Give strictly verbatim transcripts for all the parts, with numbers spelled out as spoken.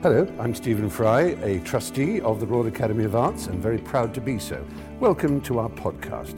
Hello, I'm Stephen Fry, a trustee of the Royal Academy of Arts and very proud to be so. Welcome to our podcast.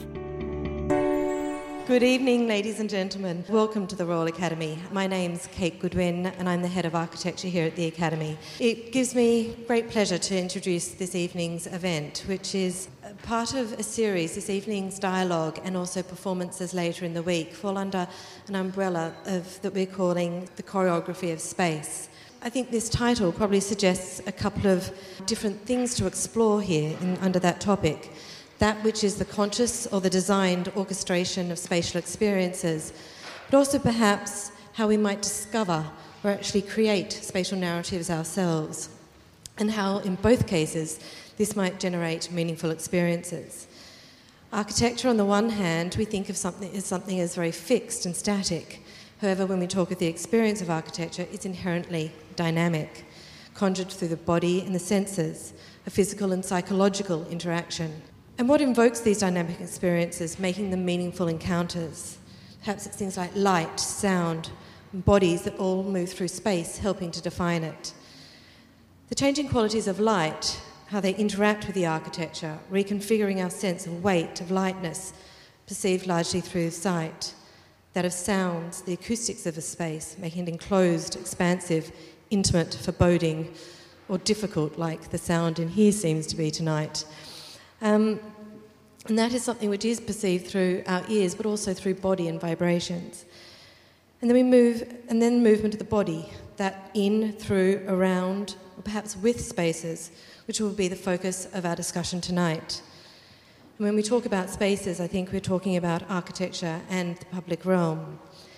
Good evening, ladies and gentlemen. Welcome to the Royal Academy. My name's Kate Goodwin and I'm the Head of Architecture here at the Academy. It gives me great pleasure to introduce this evening's event, which is part of a series. This evening's dialogue and also performances later in the week fall under an umbrella of that we're calling the choreography of space. I think this title probably suggests a couple of different things to explore here in, under that topic. That which is the conscious or the designed orchestration of spatial experiences, but also perhaps how we might discover or actually create spatial narratives ourselves, and how in both cases this might generate meaningful experiences. Architecture, on the one hand, we think of something as something as very fixed and static. However, when we talk of the experience of architecture, it's inherently dynamic, conjured through the body and the senses, a physical and psychological interaction. And what invokes these dynamic experiences, making them meaningful encounters? Perhaps it's things like light, sound, and bodies that all move through space, helping to define it. The changing qualities of light, how they interact with the architecture, reconfiguring our sense of weight, of lightness, perceived largely through sight. That of sounds, the acoustics of a space, making it enclosed, expansive, intimate, foreboding, or difficult, like the sound in here seems to be tonight. Um, and that is something which is perceived through our ears, but also through body and vibrations. And then we move, and then movement of the body, that in, through, around, or perhaps with spaces, which will be the focus of our discussion tonight. And when we talk about spaces, I think we're talking about architecture and the public realm.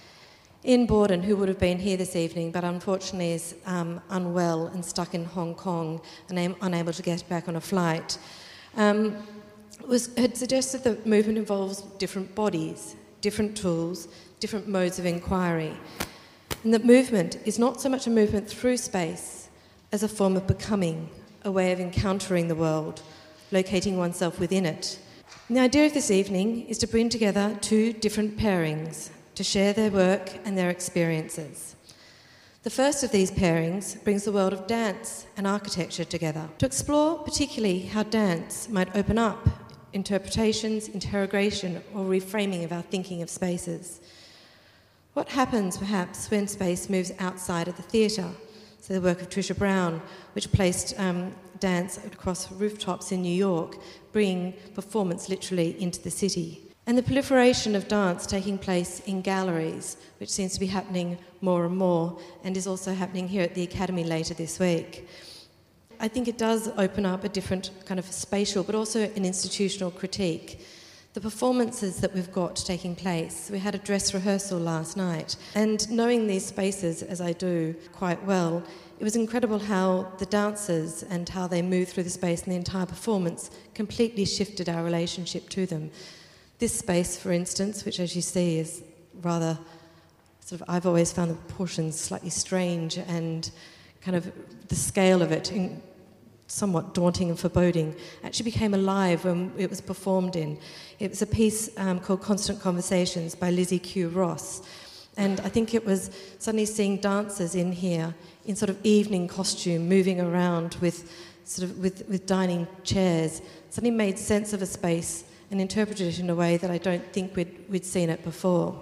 Ian Borden, who would have been here this evening, but unfortunately is um, unwell and stuck in Hong Kong and am- unable to get back on a flight, um, was, had suggested that movement involves different bodies, different tools, different modes of inquiry, and that movement is not so much a movement through space as a form of becoming, a way of encountering the world, locating oneself within it. And the idea of this evening is to bring together two different pairings to share their work and their experiences. The first of these pairings brings the world of dance and architecture together to explore particularly how dance might open up interpretations, interrogation, or reframing of our thinking of spaces. What happens perhaps when space moves outside of the theatre? So the work of Trisha Brown, which placed um, dance across rooftops in New York, bringing performance literally into the city. And the proliferation of dance taking place in galleries, which seems to be happening more and more, and is also happening here at the Academy later this week. I think it does open up a different kind of spatial, but also an institutional critique. The performances that we've got taking place. We had a dress rehearsal last night, and knowing these spaces as I do quite well, it was incredible how the dancers and how they moved through the space and the entire performance completely shifted our relationship to them. This space, for instance, which as you see is rather sort of, I've always found the proportions slightly strange and kind of the scale of it in, somewhat daunting and foreboding, actually became alive when it was performed in. It was a piece um, called Constant Conversations by Lizzie Q. Ross. And I think it was suddenly seeing dancers in here in sort of evening costume, moving around with sort of with, with dining chairs, suddenly made sense of a space and interpreted it in a way that I don't think we'd, we'd seen it before.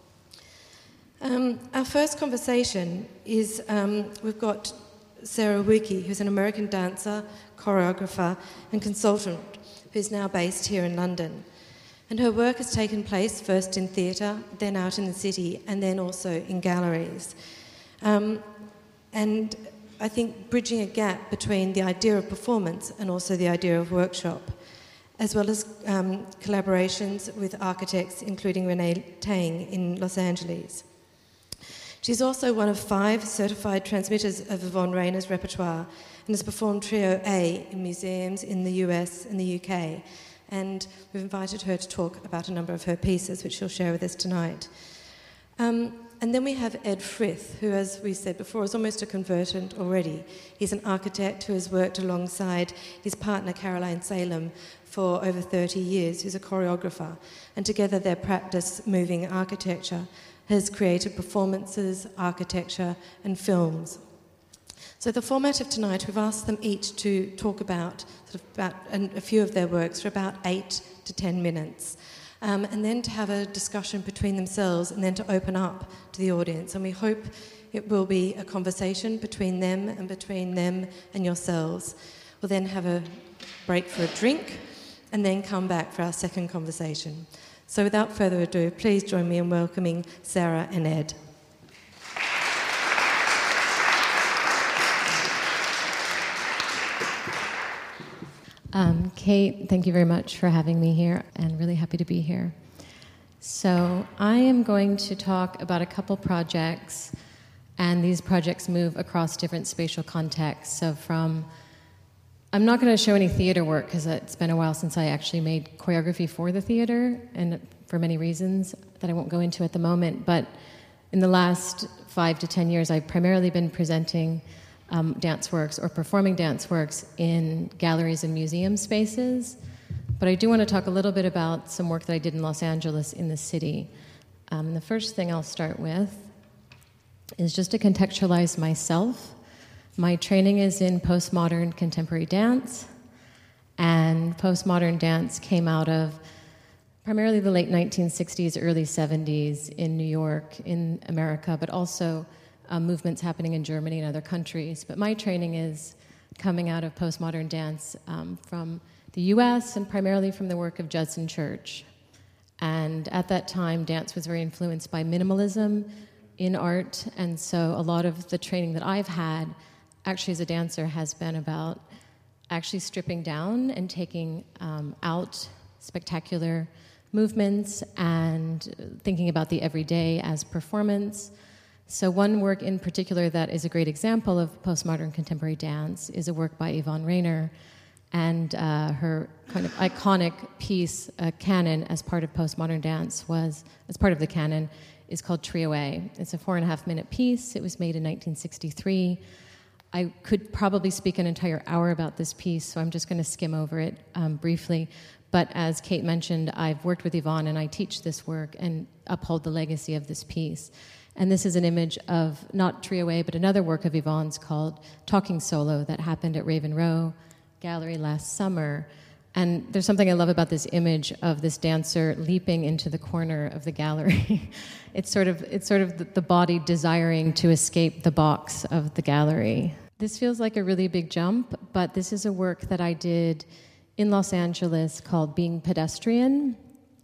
Um, our first conversation is, um, we've got Sarah Wiki, who's an American dancer, choreographer and consultant who's now based here in London. And her work has taken place first in theatre, then out in the city, and then also in galleries. Um, and I think bridging a gap between the idea of performance and also the idea of workshop, as well as um, collaborations with architects, including Renee Tang in Los Angeles. She's also one of five certified transmitters of Yvonne Rainer's repertoire and has performed Trio A in museums in the U S and the U K. And we've invited her to talk about a number of her pieces, which she'll share with us tonight. Um, and then we have Ed Frith, who, as we said before, is almost a convertant already. He's an architect who has worked alongside his partner, Caroline Salem, for over thirty years, who's a choreographer. And together their practice, Moving Architecture, has created performances, architecture, and films. So the format of tonight, we've asked them each to talk about sort of about an, a few of their works for about eight to ten minutes, um, and then to have a discussion between themselves, and then to open up to the audience. And we hope it will be a conversation between them and between them and yourselves. We'll then have a break for a drink, and then come back for our second conversation. So without further ado, please join me in welcoming Sarah and Ed. Um, Kate, thank you very much for having me here, and really happy to be here. So I am going to talk about a couple projects, and these projects move across different spatial contexts. So from, I'm not going to show any theater work because it's been a while since I actually made choreography for the theater, and for many reasons that I won't go into at the moment. But in the last five to ten years, I've primarily been presenting Um, dance works or performing dance works in galleries and museum spaces. But I do want to talk a little bit about some work that I did in Los Angeles in the city. Um, the first thing I'll start with is just to contextualize myself. My training is in postmodern contemporary dance, and postmodern dance came out of primarily the late nineteen sixties, early seventies in New York, in America, but also Um, movements happening in Germany and other countries. But my training is coming out of postmodern dance um, from the U S and primarily from the work of Judson Church. And at that time, dance was very influenced by minimalism in art, and so a lot of the training that I've had, actually as a dancer, has been about actually stripping down and taking um, out spectacular movements and thinking about the everyday as performance. So one work in particular that is a great example of postmodern contemporary dance is a work by Yvonne Rainer, and uh, her kind of iconic piece, uh, canon, as part of postmodern dance was, as part of the canon, is called Trio A. It's a four and a half minute piece. It was made in nineteen sixty-three. I could probably speak an entire hour about this piece, so I'm just going to skim over it um, briefly. But as Kate mentioned, I've worked with Yvonne, and I teach this work and uphold the legacy of this piece. And this is an image of, not Trio A, but another work of Yvonne's called Talking Solo that happened at Raven Row Gallery last summer. And there's something I love about this image of this dancer leaping into the corner of the gallery. It's sort of it's sort of the, the body desiring to escape the box of the gallery. This feels like a really big jump, but this is a work that I did in Los Angeles called Being Pedestrian.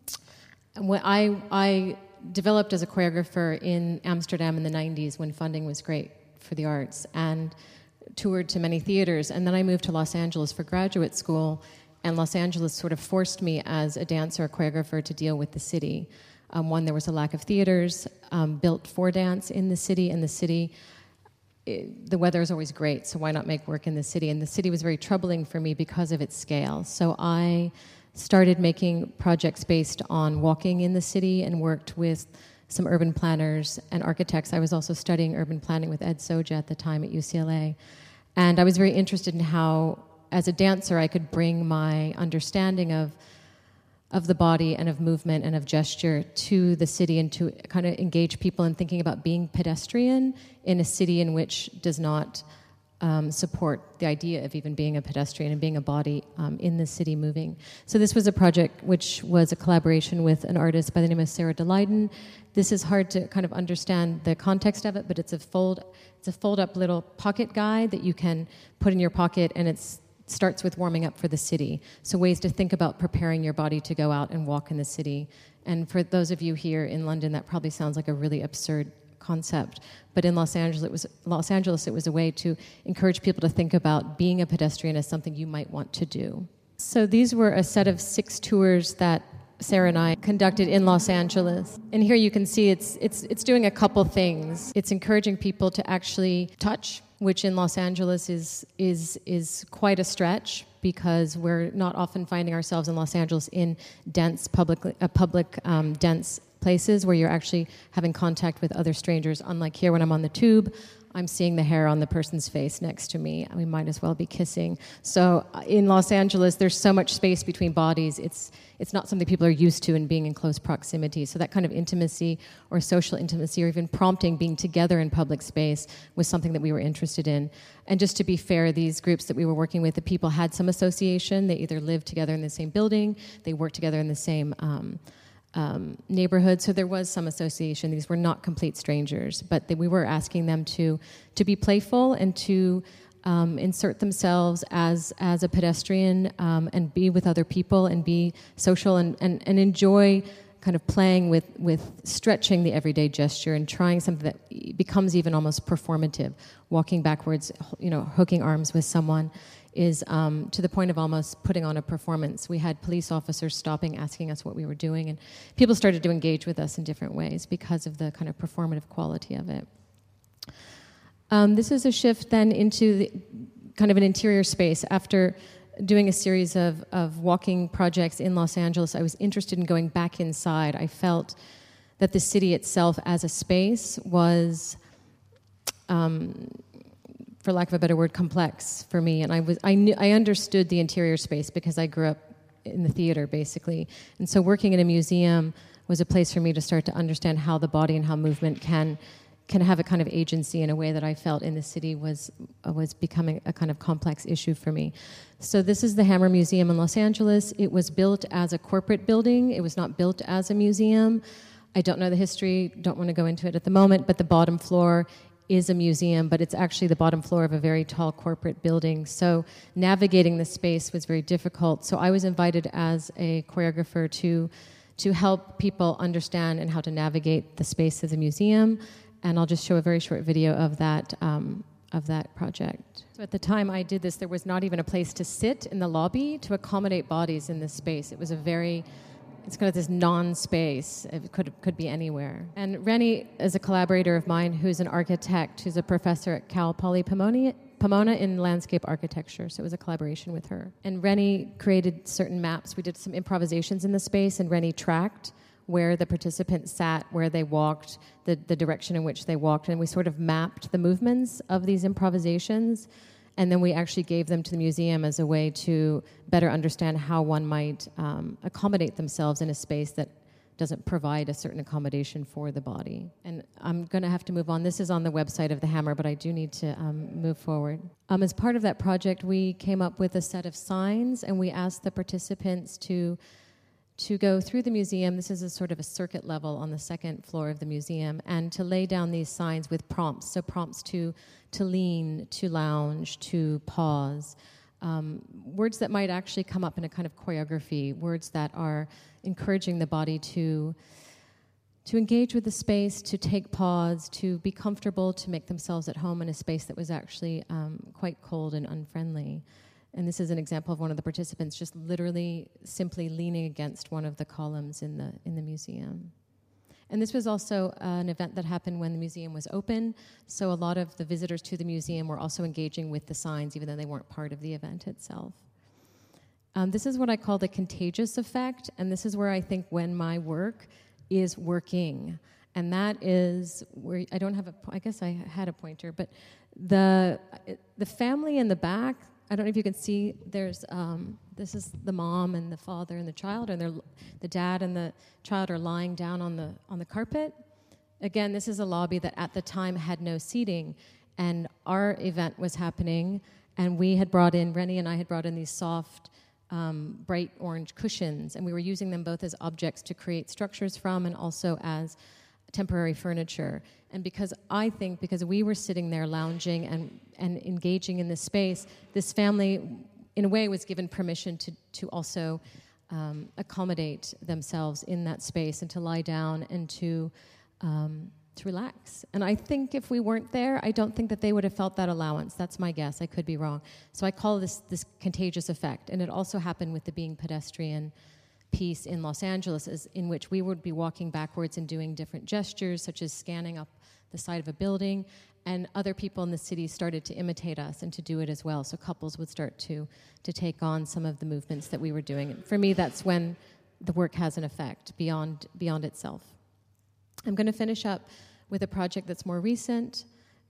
When I I developed as a choreographer in Amsterdam in the nineties when funding was great for the arts, and toured to many theaters. And then I moved to Los Angeles for graduate school, and Los Angeles sort of forced me as a dancer, a choreographer, to deal with the city. Um, one, there was a lack of theaters um, built for dance in the city, and the city, it, the weather is always great, so why not make work in the city? And the city was very troubling for me because of its scale. So I started making projects based on walking in the city and worked with some urban planners and architects. I was also studying urban planning with Ed Soja at the time at U C L A. And I was very interested in how, as a dancer, I could bring my understanding of of the body and of movement and of gesture to the city, and to kind of engage people in thinking about being pedestrian in a city in which does not Um, support the idea of even being a pedestrian and being a body um, in the city moving. So this was a project which was a collaboration with an artist by the name of Sarah de Leiden. This is hard to kind of understand the context of it, but it's a fold it's a fold-up little pocket guide that you can put in your pocket, and it starts with warming up for the city. So ways to think about preparing your body to go out and walk in the city. And for those of you here in London, that probably sounds like a really absurd concept, but in Los Angeles, it was Los Angeles. It was a way to encourage people to think about being a pedestrian as something you might want to do. So these were a set of six tours that Sarah and I conducted in Los Angeles, and here you can see it's it's it's doing a couple things. It's encouraging people to actually touch, which in Los Angeles is is is quite a stretch, because we're not often finding ourselves in Los Angeles in dense public uh, public um, dense places where you're actually having contact with other strangers. Unlike here, when I'm on the tube, I'm seeing the hair on the person's face next to me. We might as well be kissing. So uh, in Los Angeles, there's so much space between bodies. It's it's not something people are used to in being in close proximity. So that kind of intimacy or social intimacy or even prompting being together in public space was something that we were interested in. And just to be fair, these groups that we were working with, the people had some association. They either lived together in the same building, they worked together in the same um, Um, neighborhood, so there was some association. These were not complete strangers, but they, we were asking them to to be playful and to um, insert themselves as as a pedestrian um, and be with other people and be social and, and, and enjoy kind of playing with, with stretching the everyday gesture and trying something that becomes even almost performative. Walking backwards, you know, hooking arms with someone is um, to the point of almost putting on a performance. We had police officers stopping, asking us what we were doing, and people started to engage with us in different ways because of the kind of performative quality of it. Um, this is a shift then into the, kind of an interior space. After doing a series of, of walking projects in Los Angeles, I was interested in going back inside. I felt that the city itself as a space was... Um, for lack of a better word, complex for me. And I was I knew I understood the interior space because I grew up in the theater, basically. And so working in a museum was a place for me to start to understand how the body and how movement can can have a kind of agency in a way that I felt in the city was uh, was becoming a kind of complex issue for me. So this is the Hammer Museum in Los Angeles. It was built as a corporate building. It was not built as a museum. I don't know the history, don't want to go into it at the moment, but the bottom floor is a museum, but it's actually the bottom floor of a very tall corporate building. So navigating the space was very difficult. So I was invited as a choreographer to to help people understand and how to navigate the space of the museum. And I'll just show a very short video of that um, of that project. So at the time I did this, there was not even a place to sit in the lobby to accommodate bodies in this space. It was a very It's kind of this non-space. It could could be anywhere. And Rennie is a collaborator of mine who's an architect, who's a professor at Cal Poly Pomona, Pomona in landscape architecture. So it was a collaboration with her. And Rennie created certain maps. We did some improvisations in the space, and Rennie tracked where the participants sat, where they walked, the, the direction in which they walked. And we sort of mapped the movements of these improvisations. And then we actually gave them to the museum as a way to better understand how one might um, accommodate themselves in a space that doesn't provide a certain accommodation for the body. And I'm going to have to move on. This is on the website of the Hammer, but I do need to um, move forward. Um, as part of that project, we came up with a set of signs, and we asked the participants to to go through the museum. This is a sort of a circuit level on the second floor of the museum, and to lay down these signs with prompts. So prompts to to lean, to lounge, to pause. Um, words that might actually come up in a kind of choreography, words that are encouraging the body to to engage with the space, to take pause, to be comfortable, to make themselves at home in a space that was actually um, quite cold and unfriendly. And this is an example of one of the participants just literally simply leaning against one of the columns in the in the museum. And this was also uh, an event that happened when the museum was open, so a lot of the visitors to the museum were also engaging with the signs, even though they weren't part of the event itself. Um, this is what I call the contagious effect, and this is where I think when my work is working. And that is where, I don't have a, I guess I had a pointer, but the the family in the back, I don't know if you can see, there's, um, this is the mom and the father and the child, and they're, the dad and the child are lying down on the on the carpet. Again, this is a lobby that at the time had no seating, and our event was happening, and we had brought in, Rennie and I had brought in these soft, um, bright orange cushions, and we were using them both as objects to create structures from and also as temporary furniture. And because I think, because we were sitting there lounging and, and engaging in this space, this family, in a way, was given permission to, to also um, accommodate themselves in that space and to lie down and to um, to relax. And I think if we weren't there, I don't think that they would have felt that allowance. That's my guess. I could be wrong. So I call this this contagious effect. And it also happened with the Being Pedestrian piece in Los Angeles, is in which we would be walking backwards and doing different gestures, such as scanning up the side of a building, and other people in the city started to imitate us and to do it as well. So couples would start to to take on some of the movements that we were doing. And for me, that's when the work has an effect beyond beyond itself. I'm going to finish up with a project that's more recent.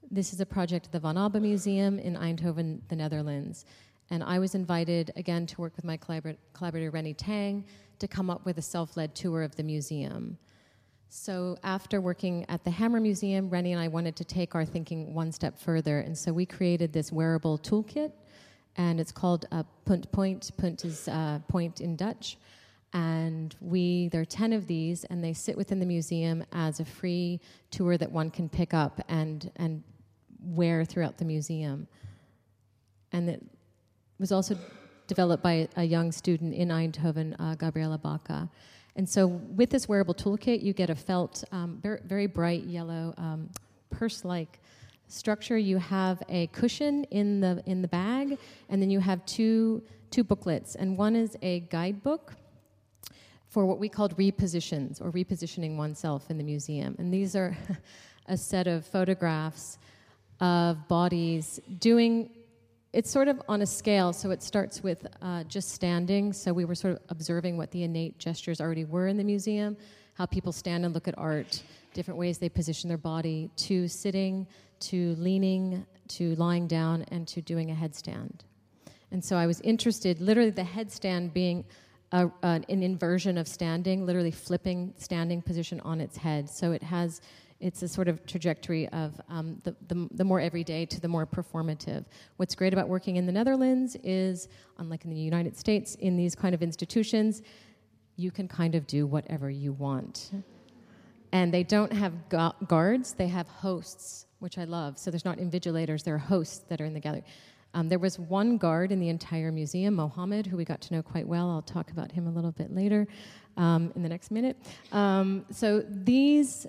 This is a project at the Van Abbe Museum in Eindhoven, the Netherlands. And I was invited, again, to work with my collabor- collaborator, Rennie Tang, to come up with a self-led tour of the museum. So after working at the Hammer Museum, Rennie and I wanted to take our thinking one step further. And so we created this wearable toolkit, and it's called uh, Punt Point. Punt is uh, point in Dutch. And we, there are ten of these, and they sit within the museum as a free tour that one can pick up and, and wear throughout the museum. And it was also developed by a young student in Eindhoven, uh, Gabriella Baca. And so with this wearable toolkit, you get a felt, um, very, very bright yellow um, purse-like structure. You have a cushion in the in the bag, and then you have two two booklets. And one is a guidebook for what we called repositions, or repositioning oneself in the museum. And these are a set of photographs of bodies doing, it's sort of on a scale, so it starts with uh, just standing. So we were sort of observing what the innate gestures already were in the museum, how people stand and look at art, different ways they position their body, to sitting, to leaning, to lying down, and to doing a headstand. And so I was interested, literally the headstand being a, uh, an inversion of standing, literally flipping standing position on its head. So it has, it's a sort of trajectory of um, the, the, the more everyday to the more performative. What's great about working in the Netherlands is, unlike in the United States, in these kind of institutions, you can kind of do whatever you want. And they don't have gu- guards, they have hosts, which I love. So there's not invigilators, there are hosts that are in the gallery. Um, there was one guard in the entire museum, Mohammed, who we got to know quite well. I'll talk about him a little bit later um, in the next minute. Um, so these,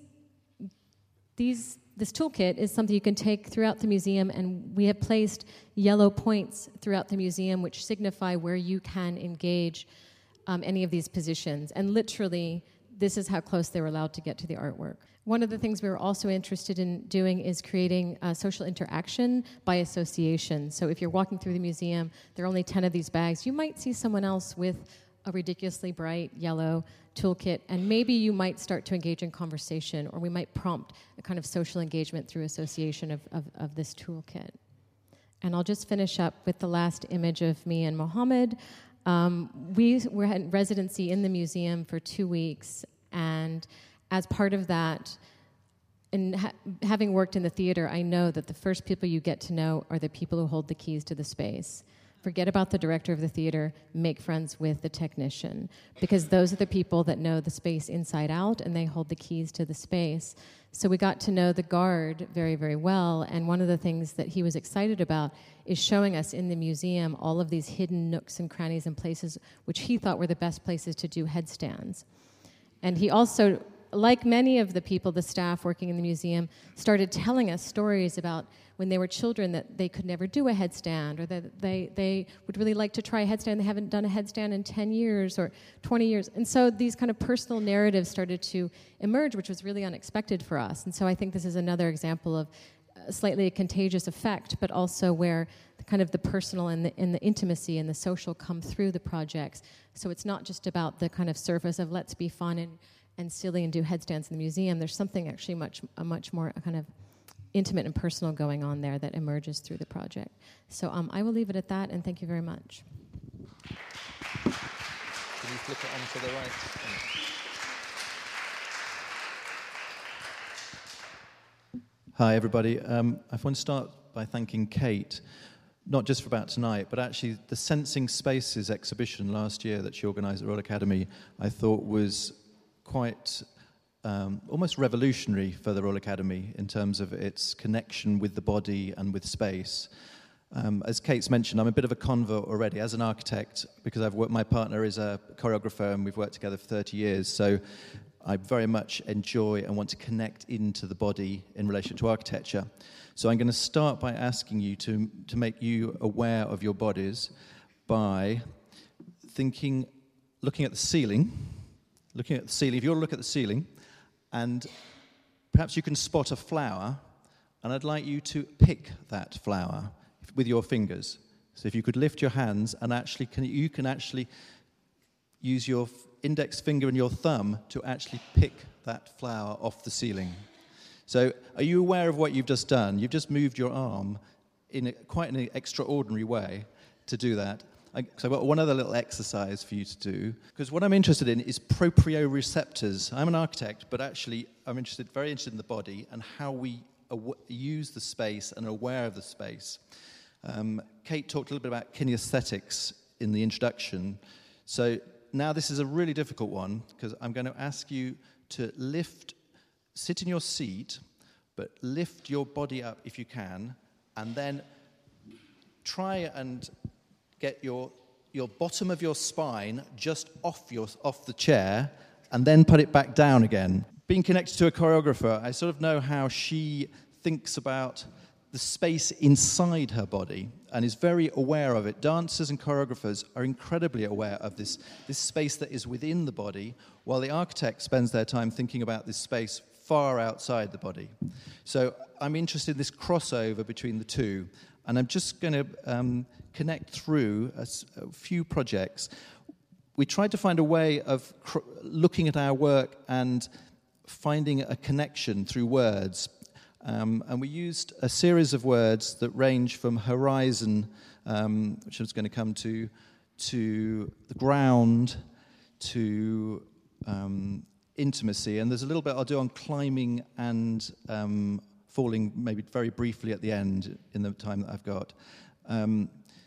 these, this toolkit is something you can take throughout the museum, and we have placed yellow points throughout the museum which signify where you can engage um, any of these positions. And literally, this is how close they were allowed to get to the artwork. One of the things we were also interested in doing is creating uh, social interaction by association. So if you're walking through the museum, there are only ten of these bags. You might see someone else with a ridiculously bright yellow toolkit, and maybe you might start to engage in conversation, or we might prompt a kind of social engagement through association of, of, of this toolkit. And I'll just finish up with the last image of me and Mohammed. Um, we were in residency in the museum for two weeks, and as part of that, and ha- having worked in the theater, I know that the first people you get to know are the people who hold the keys to the space. Forget about the director of the theater, make friends with the technician, because those are the people that know the space inside out, and they hold the keys to the space. So we got to know the guard very, very well, and one of the things that he was excited about is showing us in the museum all of these hidden nooks and crannies and places which he thought were the best places to do headstands. And he also, like many of the people, the staff working in the museum, started telling us stories about when they were children that they could never do a headstand, or that they, they would really like to try a headstand. They haven't done a headstand in ten years or twenty years. And so these kind of personal narratives started to emerge, which was really unexpected for us. And so I think this is another example of a slightly contagious effect, but also where the kind of the personal and the, and the intimacy and the social come through the projects. So it's not just about the kind of surface of let's be fun and, and silly and do headstands in the museum. There's something actually much, a much more kind of intimate and personal going on there that emerges through the project. So um, I will leave it at that, and thank you very much. Can you flip it on to the right? Hi, everybody. Um, I want to start by thanking Kate, not just for about tonight, but actually the Sensing Spaces exhibition last year that she organised at Royal Academy, I thought was quite um, almost revolutionary for the Royal Academy in terms of its connection with the body and with space. Um, as Kate's mentioned, I'm a bit of a convert already as an architect, because I've worked, my partner is a choreographer and we've worked together for thirty years, so I very much enjoy and want to connect into the body in relation to architecture. So I'm going to start by asking you to, to make you aware of your bodies by thinking, looking at the ceiling, looking at the ceiling. If you look at the ceiling, and perhaps you can spot a flower, and I'd like you to pick that flower with your fingers. So if you could lift your hands and actually, can, you can actually use your index finger and your thumb to actually pick that flower off the ceiling. So are you aware of what you've just done? You've just moved your arm in a, quite an extraordinary way to do that. I, so I've got one other little exercise for you to do, because what I'm interested in is proprioceptors. I'm an architect, but actually I'm interested, very interested in the body and how we aw- use the space and are aware of the space. Um, Kate talked a little bit about kinesthetics in the introduction. So now this is a really difficult one, because I'm going to ask you to lift, sit in your seat, but lift your body up if you can, and then try and get your your bottom of your spine just off your off the chair, and then put it back down again. Being connected to a choreographer, I sort of know how she thinks about the space inside her body and is very aware of it. Dancers and choreographers are incredibly aware of this, this space that is within the body, while the architect spends their time thinking about this space far outside the body. So I'm interested in this crossover between the two, and I'm just going to um, connect through a, a few projects. We tried to find a way of cr- looking at our work and finding a connection through words. Um, and we used a series of words that range from horizon, um, which I was going to come to, to the ground, to um, intimacy. And there's a little bit I'll do on climbing and um, falling, maybe very briefly at the end in the time that I've got. Um,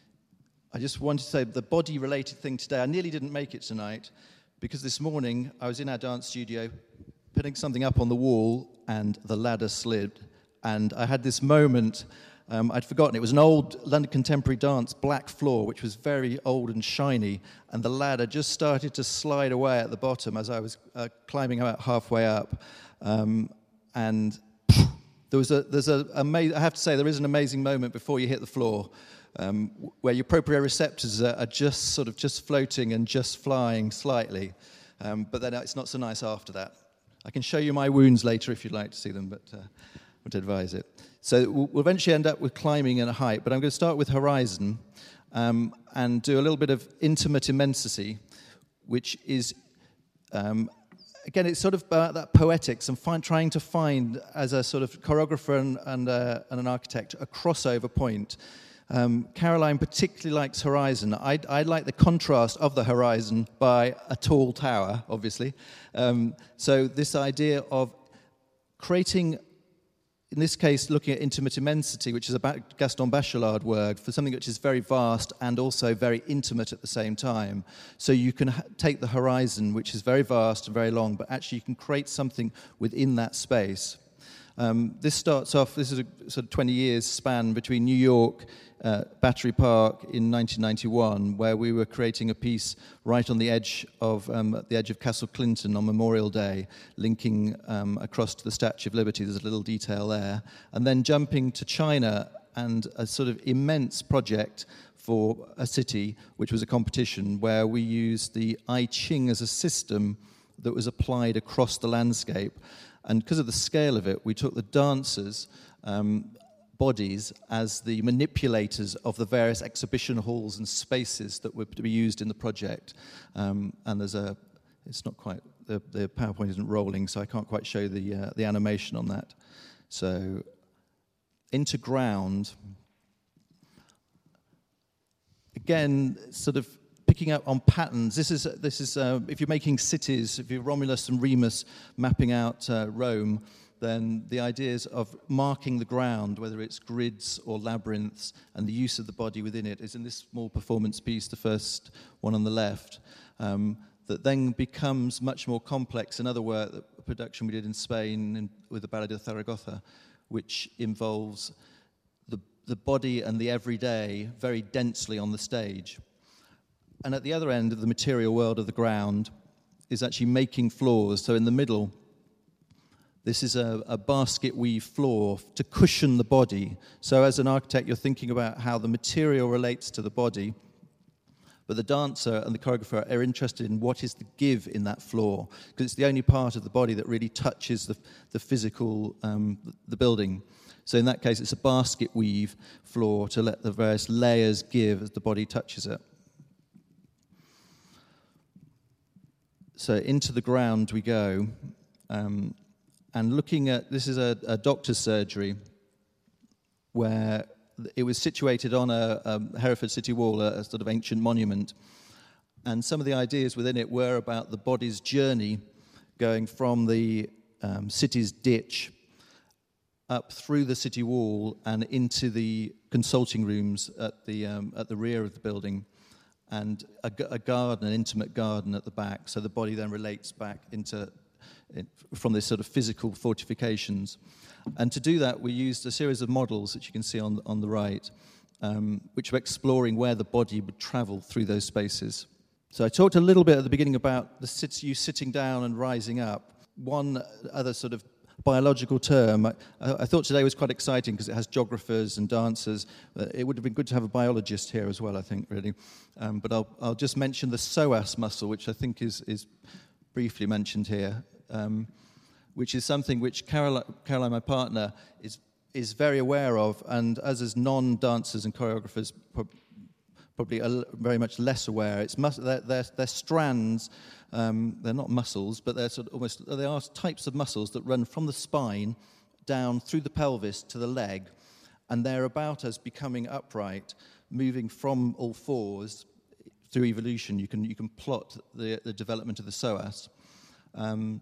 I just wanted to say the body-related thing today. I nearly didn't make it tonight because this morning I was in our dance studio putting something up on the wall and the ladder slid. And I had this moment, um, I'd forgotten, it was an old London Contemporary Dance black floor, which was very old and shiny, and the ladder just started to slide away at the bottom as I was uh, climbing about halfway up. Um, and there was a, there's a, ama- I have to say, there is an amazing moment before you hit the floor, um, where your proprioceptors are, are just sort of just floating and just flying slightly. Um, but then it's not so nice after that. I can show you my wounds later if you'd like to see them, but uh, I would advise it. So we'll eventually end up with climbing and a height, but I'm going to start with horizon um, and do a little bit of intimate immensity, which is, um, again, it's sort of about that poetics and find, trying to find, as a sort of choreographer and, and, uh, and an architect, a crossover point. Um, Caroline particularly likes horizon. I, I like the contrast of the horizon by a tall tower, obviously. Um, so this idea of creating, in this case, looking at intimate immensity, which is a Gaston Bachelard word for something which is very vast and also very intimate at the same time. So you can ha- take the horizon, which is very vast and very long, but actually you can create something within that space. Um, this starts off, this is a sort of twenty years span between New York, uh, Battery Park in nineteen ninety-one, where we were creating a piece right on the edge of um, at the edge of Castle Clinton on Memorial Day, linking um, across to the Statue of Liberty. There's a little detail there. And then jumping to China and a sort of immense project for a city, which was a competition where we used the I Ching as a system that was applied across the landscape. And because of the scale of it, we took the dancers' um, bodies as the manipulators of the various exhibition halls and spaces that were to be used in the project. Um, and there's a, it's not quite, the, the PowerPoint isn't rolling, so I can't quite show the uh, the animation on that. So, into ground. Again, sort of picking up on patterns. This is, this is uh, if you're making cities, if you're Romulus and Remus mapping out uh, Rome, then the ideas of marking the ground, whether it's grids or labyrinths, and the use of the body within it is in this small performance piece, the first one on the left, um, that then becomes much more complex. Another work, a production we did in Spain in, with the Ballet de Zaragoza, which involves the, the body and the everyday very densely on the stage. And at the other end of the material world of the ground is actually making floors. So in the middle, this is a, a basket weave floor to cushion the body. So as an architect, you're thinking about how the material relates to the body, but the dancer and the choreographer are interested in what is the give in that floor, because it's the only part of the body that really touches the, the physical, um, the building. So in that case, it's a basket weave floor to let the various layers give as the body touches it. So into the ground we go. Um, and looking at, this is a, a doctor's surgery where it was situated on a, a Hereford City Wall, a, a sort of ancient monument. And some of the ideas within it were about the body's journey going from the um, city's ditch up through the city wall and into the consulting rooms at the um, at the rear of the building, and a, a garden, an intimate garden at the back. So the body then relates back into it, from this sort of physical fortifications. And to do that, we used a series of models that you can see on on the right, um, which were exploring where the body would travel through those spaces. So I talked a little bit at the beginning about the sit, you sitting down and rising up. One other sort of biological term, I, I thought today was quite exciting because it has geographers and dancers. Uh, it would have been good to have a biologist here as well, I think, really. Um, but I'll, I'll just mention the psoas muscle, which I think is, is briefly mentioned here, um, which is something which Caroline, Caroline, my partner, is is very aware of, and as as non-dancers and choreographers, probably very much less aware. It's mus- they're, they're, they're strands. Um, they're not muscles, but they're sort of almost they are types of muscles that run from the spine down through the pelvis to the leg, and they're about as becoming upright, moving from all fours through evolution. You can you can plot the the development of the psoas. Um,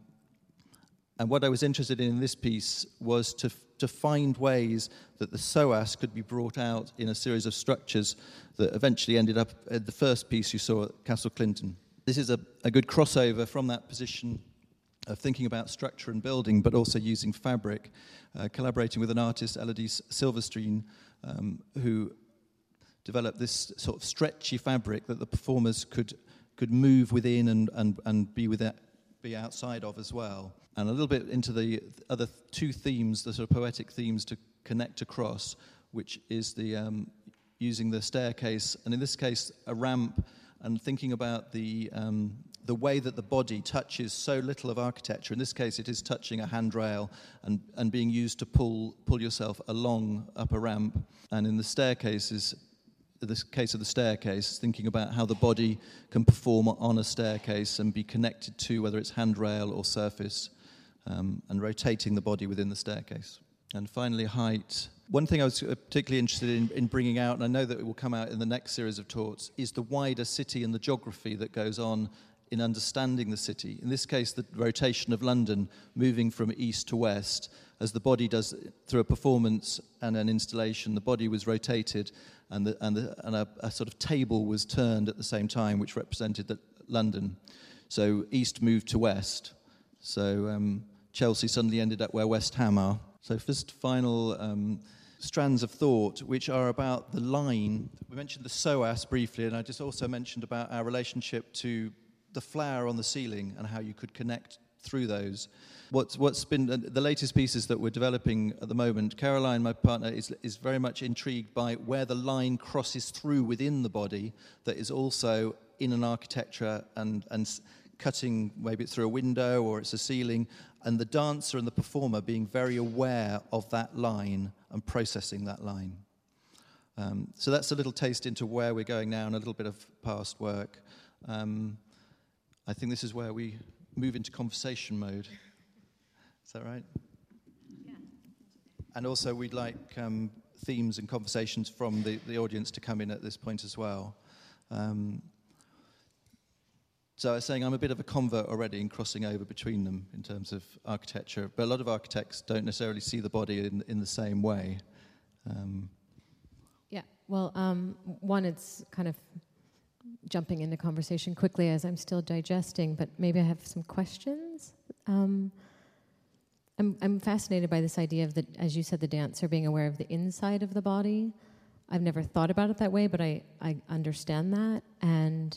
and what I was interested in in this piece was to to find ways that the psoas could be brought out in a series of structures that eventually ended up at the first piece you saw at Castle Clinton. This is a, a good crossover from that position of thinking about structure and building, but also using fabric, uh, collaborating with an artist, Elodie Silverstein, um, who developed this sort of stretchy fabric that the performers could could move within and, and, and be with it, be outside of as well. And a little bit into the other two themes, the sort of poetic themes to connect across, which is the um, using the staircase, and in this case, a ramp, and thinking about the um, the way that the body touches so little of architecture. In this case, it is touching a handrail and, and being used to pull pull yourself along up a ramp. And in the staircases, in the case of the staircase, thinking about how the body can perform on a staircase and be connected to whether it's handrail or surface, um, and rotating the body within the staircase. And finally, height. One thing I was particularly interested in, in bringing out, and I know that it will come out in the next series of talks, is the wider city and the geography that goes on in understanding the city. In this case, the rotation of London, moving from east to west, as the body does through a performance and an installation, the body was rotated, and, the, and, the, and a, a sort of table was turned at the same time, which represented the, London. So east moved to west. So um, Chelsea suddenly ended up where West Ham are. So first, final um, strands of thought, which are about the line. We mentioned the psoas briefly, and I just also mentioned about our relationship to the flower on the ceiling and how you could connect through those. What's what's been uh, the latest pieces that we're developing at the moment, Caroline, my partner, is is very much intrigued by where the line crosses through within the body that is also in an architecture and and cutting, maybe it's through a window or it's a ceiling, and the dancer and the performer being very aware of that line and processing that line. Um, so that's a little taste into where we're going now and a little bit of past work. Um, I think this is where we move into conversation mode. Is that right? Yeah. And also we'd like um, themes and conversations from the, the audience to come in at this point as well. Um, So I was saying I'm a bit of a convert already in crossing over between them in terms of architecture, but a lot of architects don't necessarily see the body in, in the same way. Um, yeah, well, um, one, it's kind of jumping into conversation quickly as I'm still digesting, but maybe I have some questions. Um, I'm, I'm fascinated by this idea of, the, as you said, the dancer being aware of the inside of the body. I've never thought about it that way, but I, I understand that, and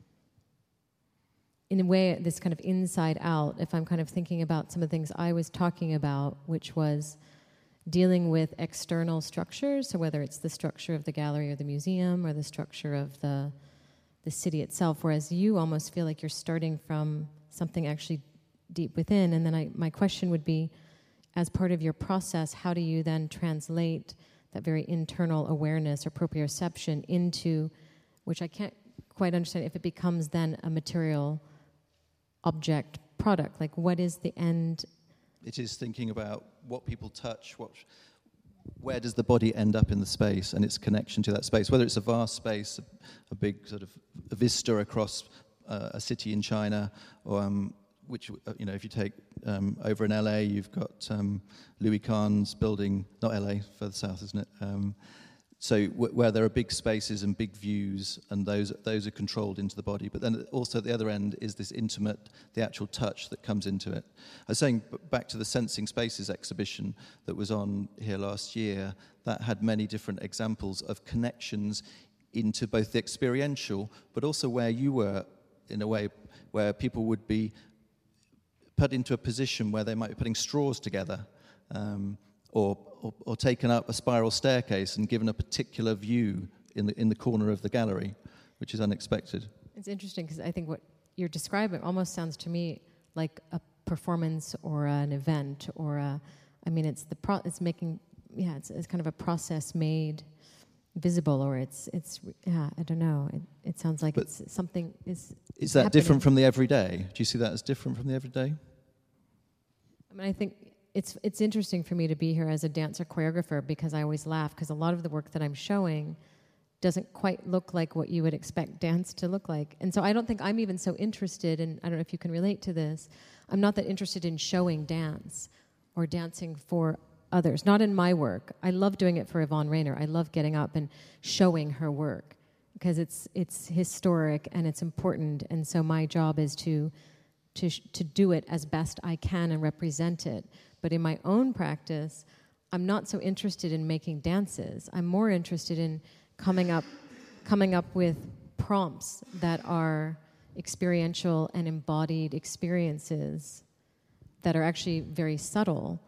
in a way, this kind of inside out, if I'm kind of thinking about some of the things I was talking about, which was dealing with external structures, so whether it's the structure of the gallery or the museum or the structure of the the city itself, whereas you almost feel like you're starting from something actually deep within. And then I, my question would be, as part of your process, how do you then translate that very internal awareness or proprioception into, which I can't quite understand if it becomes then a material object product, like what is the end it is thinking about what people touch, what, where does the body end up in the space and its connection to that space, whether it's a vast space, a, a big sort of a vista across uh, a city in China, or um, which, you know, if you take um, over in L A, you've got um, Louis Kahn's building, not L A, further south, isn't it? Um, so w- where there are big spaces and big views, and those those are controlled into the body. But then also at the other end is this intimate, the actual touch that comes into it. I was saying, back to the Sensing Spaces exhibition that was on here last year, that had many different examples of connections into both the experiential, but also where you were, in a way, where people would be put into a position where they might be putting straws together, um, or, or or taken up a spiral staircase and given a particular view in the in the corner of the gallery, which is unexpected. It's interesting because I think what you're describing almost sounds to me like a performance or an event, or a, I mean, it's the pro, it's making, yeah, it's, it's kind of a process made visible, or it's it's yeah, I don't know. It it sounds like but it's something is. Is that happening. different from the everyday? Do you see that as different from the everyday? I mean, I think it's it's interesting for me to be here as a dancer choreographer, because I always laugh, because a lot of the work that I'm showing doesn't quite look like what you would expect dance to look like. And so I don't think I'm even so interested in, I don't know if you can relate to this, I'm not that interested in showing dance or dancing for others, not in my work. I love doing it for Yvonne Rainer. I love getting up and showing her work, because it's it's historic and it's important, and so my job is to to sh- to do it as best I can and represent it. But in my own practice, I'm not so interested in making dances. I'm more interested in coming up coming up with prompts that are experiential and embodied experiences that are actually very subtle.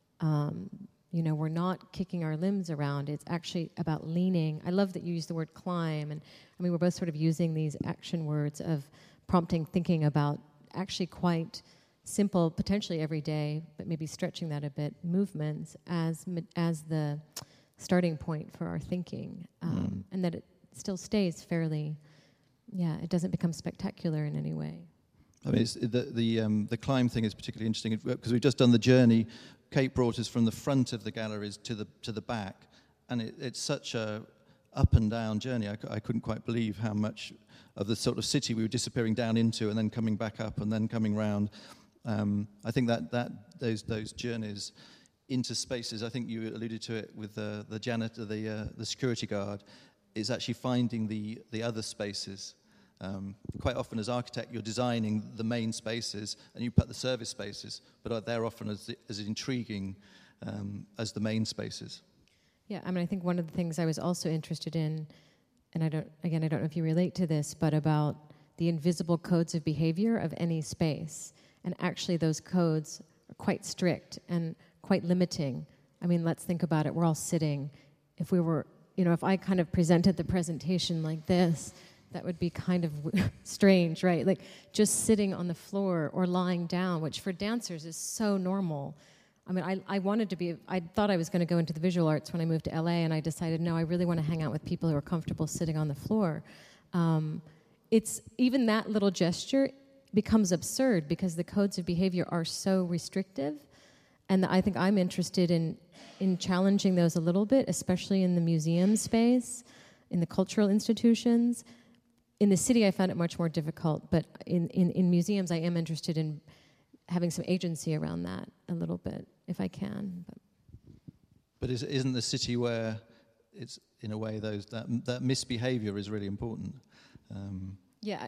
Um, you know, we're not kicking our limbs around. It's actually about leaning. I love that you use the word climb. And I mean, we're both sort of using these action words of prompting thinking about actually quite simple, potentially every day, but maybe stretching that a bit, movements as as the starting point for our thinking. Um, mm. And that it still stays fairly, yeah, it doesn't become spectacular in any way. I mean, it's, the the um, the climb thing is particularly interesting because we've just done the journey. Kate brought us from the front of the galleries to the to the back, and it, it's such a up and down journey. I, I couldn't quite believe how much of the sort of city we were disappearing down into, and then coming back up, and then coming round. Um, I think that that those those journeys into spaces. I think you alluded to it with the the janitor, the uh, the security guard, is actually finding the the other spaces. Um, quite often as architect, you're designing the main spaces and you put the service spaces, but they're often as, as intriguing um, as the main spaces. Yeah, I mean, I think one of the things I was also interested in, and I don't, again, I don't know if you relate to this, but about the invisible codes of behavior of any space. And actually those codes are quite strict and quite limiting. I mean, let's think about it. We're all sitting. If we were, you know, if I kind of presented the presentation like this, that would be kind of strange, right? Like just sitting on the floor or lying down, which for dancers is so normal. I mean, I, I wanted to be, I thought I was going to go into the visual arts when I moved to L A, and I decided, no, I really want to hang out with people who are comfortable sitting on the floor. Um, it's, even that little gesture becomes absurd because the codes of behavior are so restrictive. And I think I'm interested in, in challenging those a little bit, especially in the museum space, in the cultural institutions. In the city, I found it much more difficult, but in, in, in museums, I am interested in having some agency around that a little bit, if I can. But, but is, isn't the city where it's, in a way, those that, that misbehavior is really important? Um, yeah.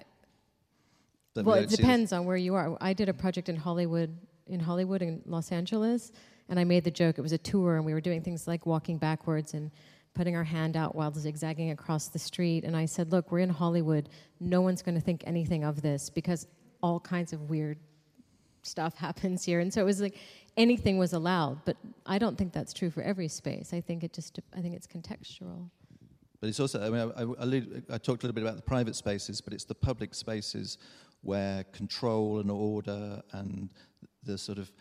I, well, it depends on where you are. I did a project in Hollywood, in Hollywood in Los Angeles, and I made the joke, it was a tour, and we were doing things like walking backwards and putting our hand out while zigzagging across the street. And I said, look, we're in Hollywood. No one's going to think anything of this because all kinds of weird stuff happens here. And so it was like anything was allowed. But I don't think that's true for every space. I think it just, I think it's contextual. But it's also, I mean, I, I, allude, I talked a little bit about the private spaces, but it's the public spaces where control and order and the sort of,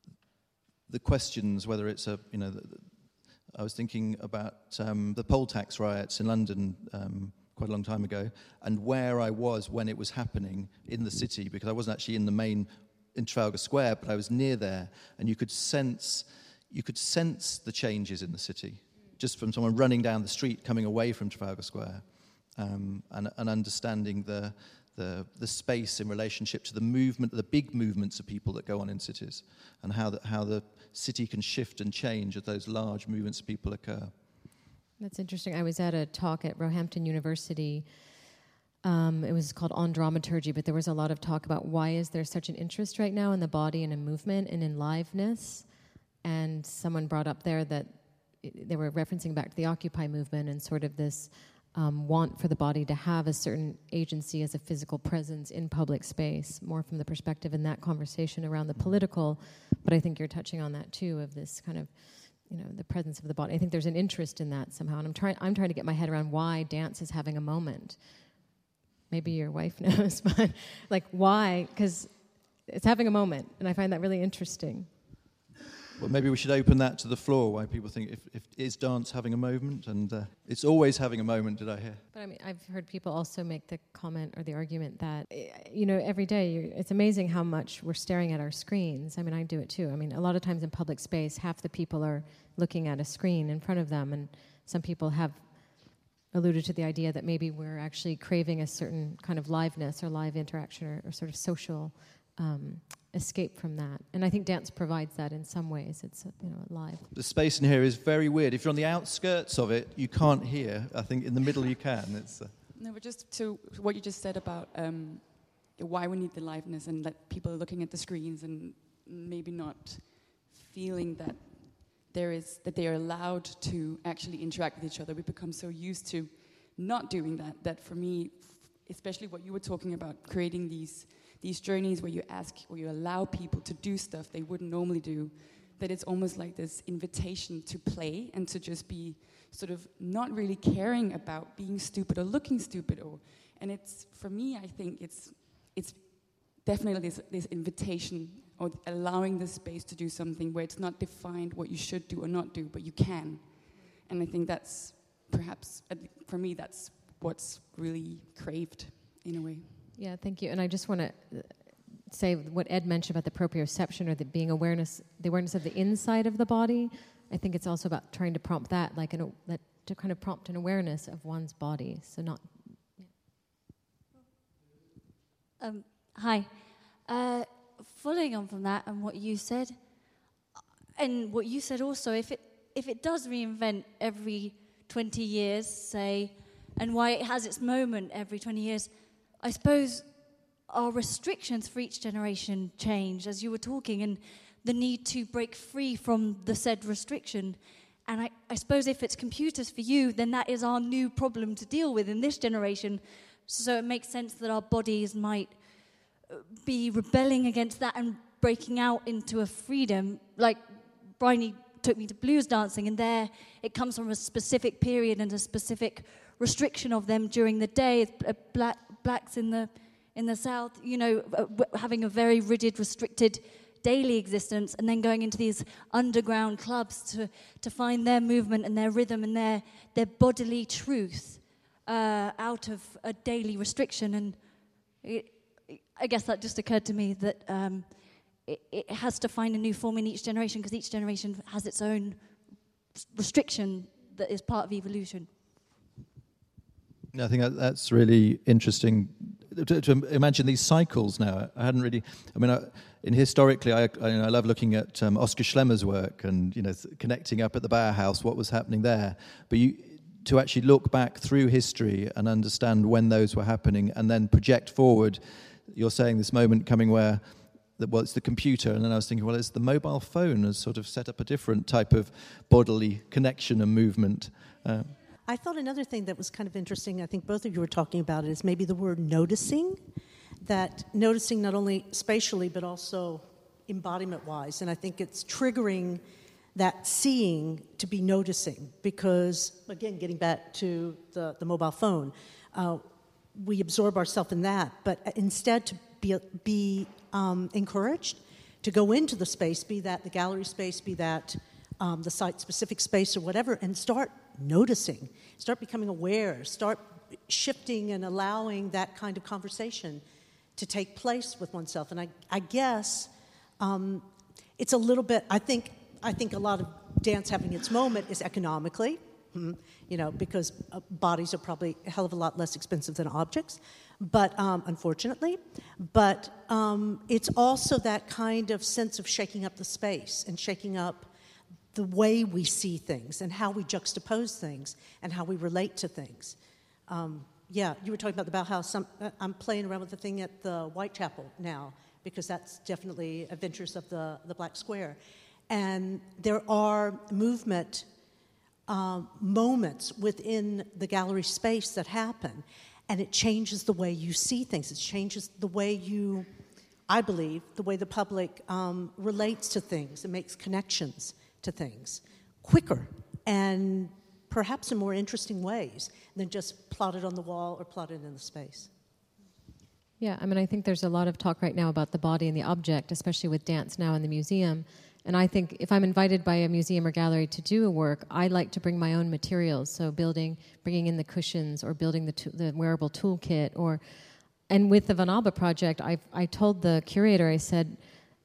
the questions, whether it's a, you know, the, I was thinking about um, the poll tax riots in London um, quite a long time ago, and where I was when it was happening in the city, because I wasn't actually in the main in Trafalgar Square, but I was near there, and you could sense, you could sense the changes in the city, just from someone running down the street, coming away from Trafalgar Square, um, and, and understanding the, the the space in relationship to the movement, the big movements of people that go on in cities, and how the, how the city can shift and change as those large movements of people occur. That's interesting. I was at a talk at Roehampton University. Um, it was called On Dramaturgy, but there was a lot of talk about why is there such an interest right now in the body and in movement and in liveness. And someone brought up there that it, they were referencing back to the Occupy movement and sort of this um, want for the body to have a certain agency as a physical presence in public space, more from the perspective in that conversation around the political. But I think you're touching on that too, of this kind of, you know, the presence of the body. I think there's an interest in that somehow, and I'm trying. I'm trying to get my head around why dance is having a moment. Maybe your wife knows, but like why? Because it's having a moment, and I find that really interesting. Well, maybe we should open that to the floor. Why people think if, if is dance having a moment, and uh, it's always having a moment. Did I hear? But I mean, I've heard people also make the comment or the argument that, you know, every day you're, it's amazing how much we're staring at our screens. I mean, I do it too. I mean, a lot of times in public space, half the people are looking at a screen in front of them, and some people have alluded to the idea that maybe we're actually craving a certain kind of liveness or live interaction or, or sort of social um, escape from that. And I think dance provides that in some ways. It's, you know, live. The space in here is very weird. If you're on the outskirts of it, you can't hear. I think in the middle you can. It's uh No, but just to what you just said about um, why we need the liveness and that people are looking at the screens and maybe not feeling that there is that they are allowed to actually interact with each other. We become so used to not doing that that for me, especially what you were talking about, creating these these journeys where you ask or you allow people to do stuff they wouldn't normally do, that it's almost like this invitation to play and to just be sort of not really caring about being stupid or looking stupid. Or and it's, for me, I think it's it's definitely this, this invitation or allowing the space to do something where it's not defined what you should do or not do, but you can. And I think that's perhaps, for me, that's what's really craved in a way. Yeah, thank you. And I just want to say what Ed mentioned about the proprioception or the being awareness, the awareness of the inside of the body. I think it's also about trying to prompt that, like an, that to kind of prompt an awareness of one's body. So not. Yeah. Um, hi. Uh, following on from that and what you said, and what you said also, if it if it does reinvent every twenty years, say, and why it has its moment every twenty years, I suppose our restrictions for each generation change, as you were talking, and the need to break free from the said restriction. And I, I suppose if it's computers for you, then that is our new problem to deal with in this generation. So it makes sense that our bodies might be rebelling against that and breaking out into a freedom. Like Bryony took me to blues dancing, and there it comes from a specific period and a specific restriction of them during the day. Black, blacks in the in the South, you know, having a very rigid, restricted daily existence, and then going into these underground clubs to, to find their movement and their rhythm and their their bodily truth uh, out of a daily restriction. And it, I guess that just occurred to me that um, it, it has to find a new form in each generation, because each generation has its own restriction that is part of evolution. I think that's really interesting to, to imagine these cycles now. I hadn't really, I mean, I, in historically, I, I, you know, I love looking at um, Oskar Schlemmer's work and, you know, connecting up at the Bauhaus, what was happening there. But you, to actually look back through history and understand when those were happening and then project forward, you're saying this moment coming where, the, well, it's the computer, and then I was thinking, well, it's the mobile phone has sort of set up a different type of bodily connection and movement. Uh, I thought another thing that was kind of interesting, I think both of you were talking about it, is maybe the word noticing, that noticing not only spatially but also embodiment-wise, and I think it's triggering that seeing to be noticing, because, again, getting back to the, the mobile phone, uh, we absorb ourselves in that, but instead to be, be um, encouraged to go into the space, be that the gallery space, be that um, the site-specific space or whatever, and start noticing, start becoming aware, start shifting and allowing that kind of conversation to take place with oneself. And I, I guess um, it's a little bit, I think, I think a lot of dance having its moment is economically, mm, you know, because uh, bodies are probably a hell of a lot less expensive than objects, but um, unfortunately. But um, it's also that kind of sense of shaking up the space and shaking up the way we see things and how we juxtapose things and how we relate to things. Um, yeah, you were talking about the Bauhaus. I'm, I'm playing around with the thing at the Whitechapel now because that's definitely adventures of the, the Black Square. And there are movement um, moments within the gallery space that happen, and it changes the way you see things. It changes the way you, I believe, the way the public um, relates to things and makes connections to things quicker and perhaps in more interesting ways than just plotted on the wall or plotted in the space. Yeah, I mean, I think there's a lot of talk right now about the body and the object, especially with dance now in the museum. And I think if I'm invited by a museum or gallery to do a work, I like to bring my own materials. So building, bringing in the cushions or building the, to- the wearable toolkit. Or, and with the Van Alba project, I I told the curator, I said,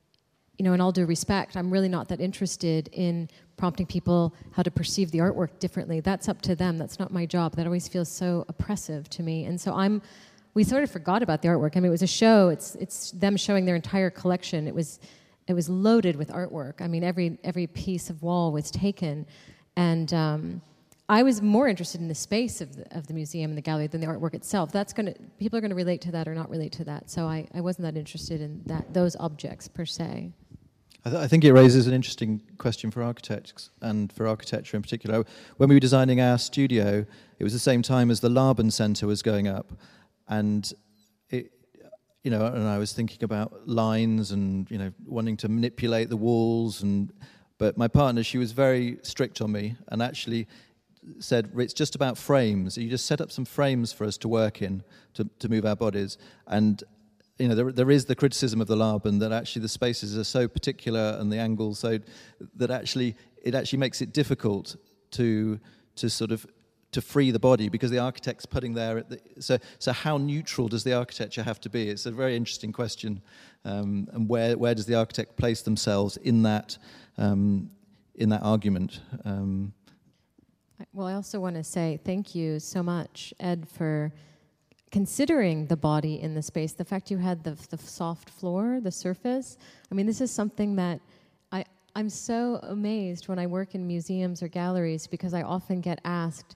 you know, in all due respect, I'm really not that interested in prompting people how to perceive the artwork differently. That's up to them. That's not my job. That always feels so oppressive to me. And so I'm, we sort of forgot about the artwork. I mean, it was a show. It's it's them showing their entire collection. It was it was loaded with artwork. I mean, every every piece of wall was taken, and um, I was more interested in the space of the, of the museum and the gallery than the artwork itself. That's gonna people are gonna relate to that or not relate to that. So I, I wasn't that interested in that those objects per se. I, th- I think it raises an interesting question for architects and for architecture in particular. When we were designing our studio, it was the same time as the Laban Center was going up, and it, you know, and I was thinking about lines and, you know, wanting to manipulate the walls, and but my partner, she was very strict on me and actually said, it's just about frames. You just set up some frames for us to work in to, to move our bodies. And you know, there there is the criticism of the Laban that actually the spaces are so particular and the angles so that actually it actually makes it difficult to to sort of to free the body because the architect's putting there. At the, so so how neutral does the architecture have to be? It's a very interesting question, um, and where where does the architect place themselves in that um, in that argument? Um, Well, I also want to say thank you so much, Ed, for considering the body in the space. The fact you had the the soft floor, the surface. I mean, this is something that I, I'm so amazed when I work in museums or galleries because I often get asked,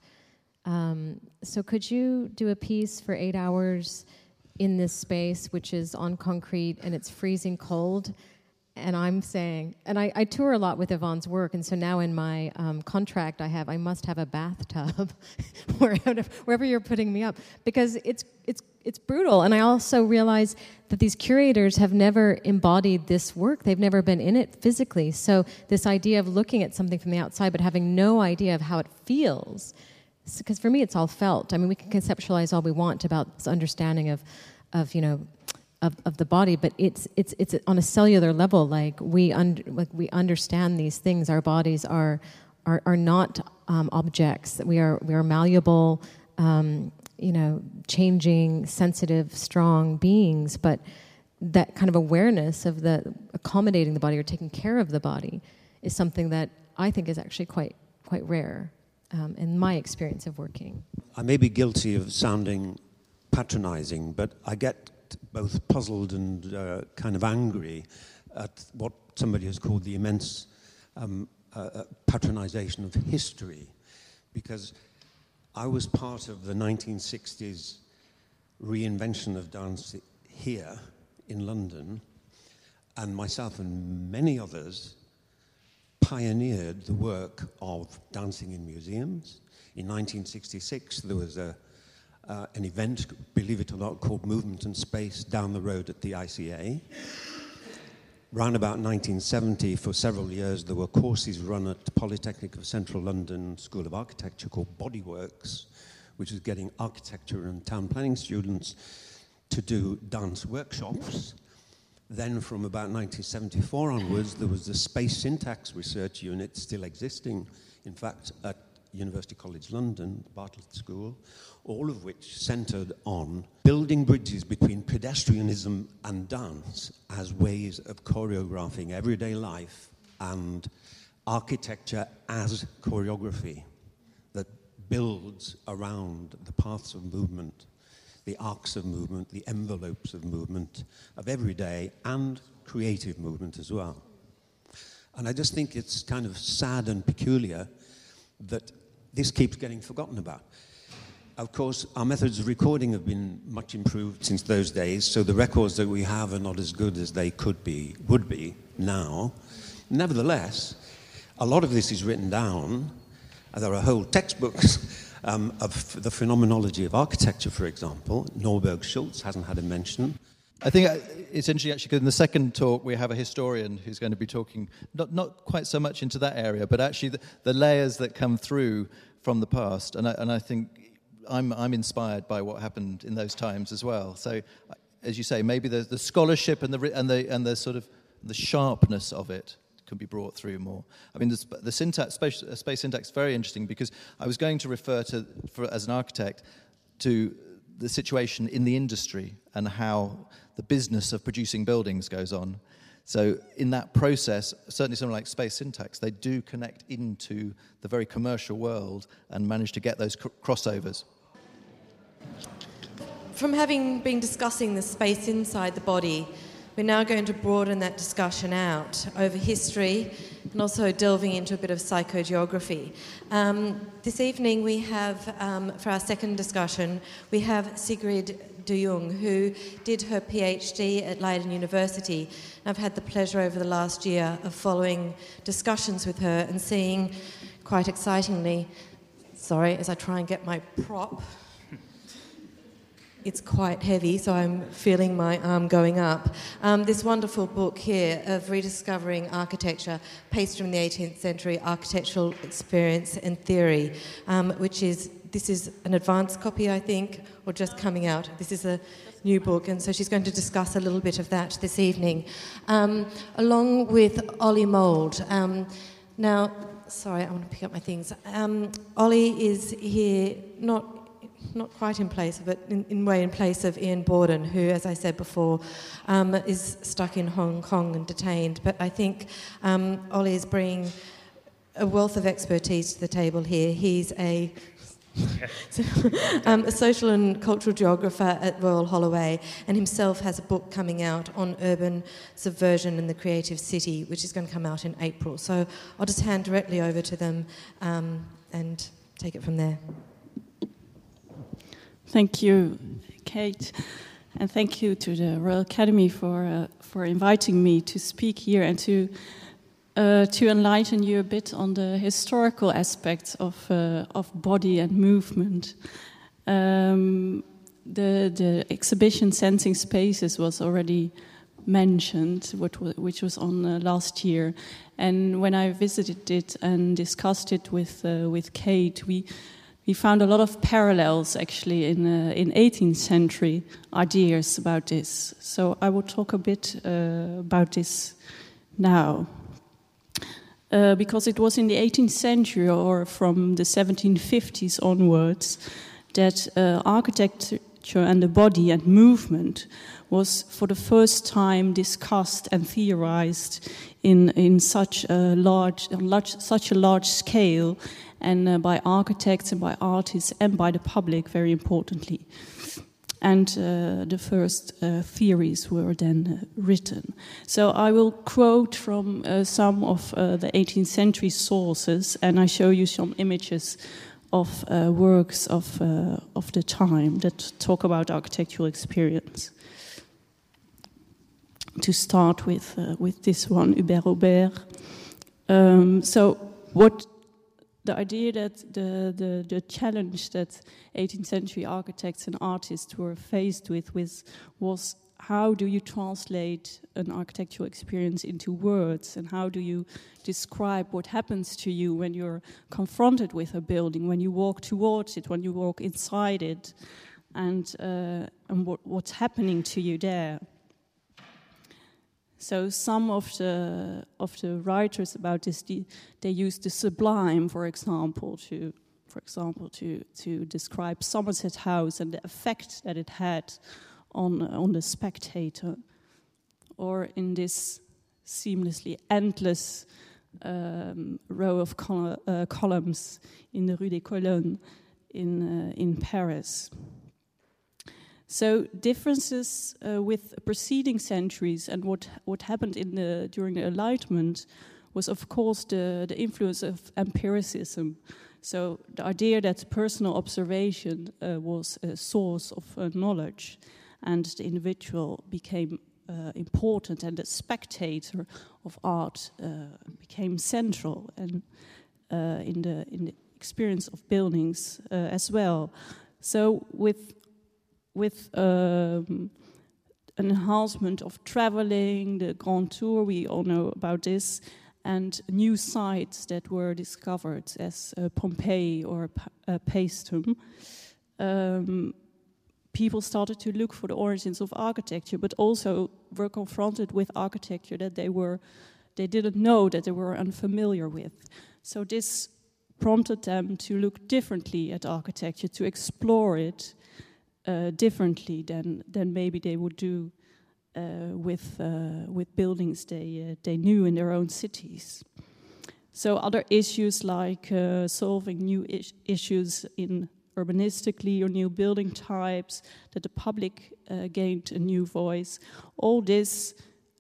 um, so could you do a piece for eight hours in this space, which is on concrete and it's freezing cold? And I'm saying, and I, I tour a lot with Yvonne's work, and so now in my um, contract I have, I must have a bathtub wherever, wherever you're putting me up, because it's it's it's brutal. And I also realize that these curators have never embodied this work; they've never been in it physically. So this idea of looking at something from the outside but having no idea of how it feels, because for me it's all felt. I mean, we can conceptualize all we want about this understanding of, of you know. Of, of the body, but it's it's it's on a cellular level. Like we under, like we understand these things. Our bodies are are are not um, objects. We are we are malleable, um, you know, changing, sensitive, strong beings. But that kind of awareness of the accommodating the body or taking care of the body is something that I think is actually quite quite rare um, in my experience of working. I may be guilty of sounding patronizing, but I get both puzzled and uh, kind of angry at what somebody has called the immense um, uh, patronization of history, because I was part of the nineteen sixties reinvention of dance here in London, and myself and many others pioneered the work of dancing in museums. In nineteen sixty-six, there was a Uh, an event, believe it or not, called Movement and Space down the road at the I C A. Round about nineteen seventy, for several years, there were courses run at the Polytechnic of Central London School of Architecture called Bodyworks, which was getting architecture and town planning students to do dance workshops. Then from about nineteen seventy-four onwards, there was the Space Syntax Research Unit still existing, in fact, at University College London, Bartlett School, all of which centered on building bridges between pedestrianism and dance as ways of choreographing everyday life and architecture as choreography that builds around the paths of movement, the arcs of movement, the envelopes of movement, of everyday and creative movement as well. And I just think it's kind of sad and peculiar that this keeps getting forgotten about. Of course, our methods of recording have been much improved since those days, so the records that we have are not as good as they could be, would be now. Nevertheless, a lot of this is written down. There are whole textbooks um, of the phenomenology of architecture, for example. Norberg Schultz hasn't had a mention. I think it's interesting, actually, because in the second talk we have a historian who's going to be talking not not quite so much into that area, but actually the, the layers that come through from the past. And I, and I think I'm I'm inspired by what happened in those times as well. So, as you say, maybe the the scholarship and the and the and the sort of the sharpness of it can be brought through more. I mean, the, the syntax, space, space syntax is very interesting because I was going to refer to, for, as an architect, to the situation in the industry and how the business of producing buildings goes on. So in that process, certainly something like space syntax, they do connect into the very commercial world and manage to get those cr- crossovers. From having been discussing the space inside the body, we're now going to broaden that discussion out over history and also delving into a bit of psychogeography. Um, this evening we have, um, for our second discussion, we have Sigrid de Jong, who did her PhD at Leiden University. And I've had the pleasure over the last year of following discussions with her and seeing, quite excitingly, sorry, as I try and get my prop, it's quite heavy, so I'm feeling my arm going up. Um, this wonderful book here of rediscovering architecture, paced from the eighteenth century, architectural experience and theory, um, which is, this is an advanced copy, I think, or just coming out. This is a new book, and so she's going to discuss a little bit of that this evening, um, along with Ollie Mould. Um, now, sorry, I want to pick up my things. Um, Ollie is here, not not quite in place, but in, in way in place of Ian Borden, who, as I said before, um, is stuck in Hong Kong and detained. But I think um, Ollie is bringing a wealth of expertise to the table here. He's a, um, a social and cultural geographer at Royal Holloway, and himself has a book coming out on urban subversion in the creative city, which is going to come out in April. So I'll just hand directly over to them um, and take it from there. Thank you, Kate, and thank you to the Royal Academy for uh, for inviting me to speak here and to uh, to enlighten you a bit on the historical aspects of uh, of body and movement. Um, the the exhibition Sensing Spaces was already mentioned, which was, which was on uh, last year, and when I visited it and discussed it with uh, with Kate, we. We found a lot of parallels, actually, in uh, in eighteenth century ideas about this. So I will talk a bit uh, about this now. Uh, because it was in the eighteenth century, or from the seventeen fifties onwards, that uh, architecture and the body and movement was for the first time discussed and theorized in in such a large, large such a large scale, and uh, by architects and by artists and by the public, very importantly. And uh, the first uh, theories were then uh, written. So I will quote from uh, some of uh, the eighteenth century sources, and I show you some images of uh, works of uh, of the time that talk about architectural experience. To start with, uh, with this one, Hubert Aubert. Um, so what the idea that the, the, the challenge that eighteenth century architects and artists were faced with, with was how do you translate an architectural experience into words, and how do you describe what happens to you when you're confronted with a building, when you walk towards it, when you walk inside it, and, uh, and what, what's happening to you there. So some of the of the writers about this, the, they use the sublime, for example, to for example to to describe Somerset House and the effect that it had on on the spectator, or in this seamlessly endless um, row of col- uh, columns in the Rue des Colonnes in uh, in Paris. So differences uh, with preceding centuries and what what happened in the during the Enlightenment was, of course, the the influence of empiricism. So the idea that personal observation uh, was a source of uh, knowledge, and the individual became uh, important, and the spectator of art uh, became central, and uh, in the in the experience of buildings uh, as well. So with with um, an enhancement of traveling, the Grand Tour, we all know about this, and new sites that were discovered as uh, Pompeii or uh, Paestum, um, people started to look for the origins of architecture, but also were confronted with architecture that they were they didn't know, that they were unfamiliar with. So this prompted them to look differently at architecture, to explore it uh, differently than than maybe they would do uh, with uh, with buildings they uh, they knew in their own cities. So other issues like uh, solving new is- issues in urbanistically or new building types, that the public uh, gained a new voice. All this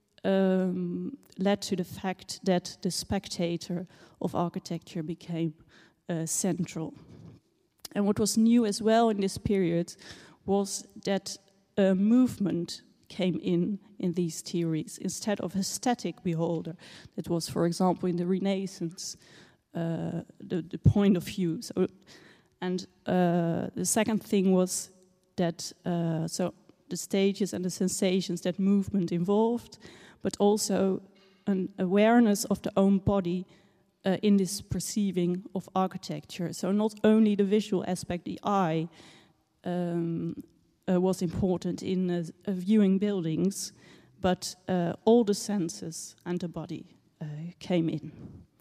um, led to the fact that the spectator of architecture became uh, central. And what was new as well in this period was that a movement came in in these theories instead of a static beholder. That was, for example, in the Renaissance, uh, the, the point of view. So, and uh, the second thing was that uh, so the stages and the sensations that movement involved, but also an awareness of the own body uh, in this perceiving of architecture. So not only the visual aspect, the eye, um, uh, was important in uh, viewing buildings, but uh, all the senses and the body uh, came in.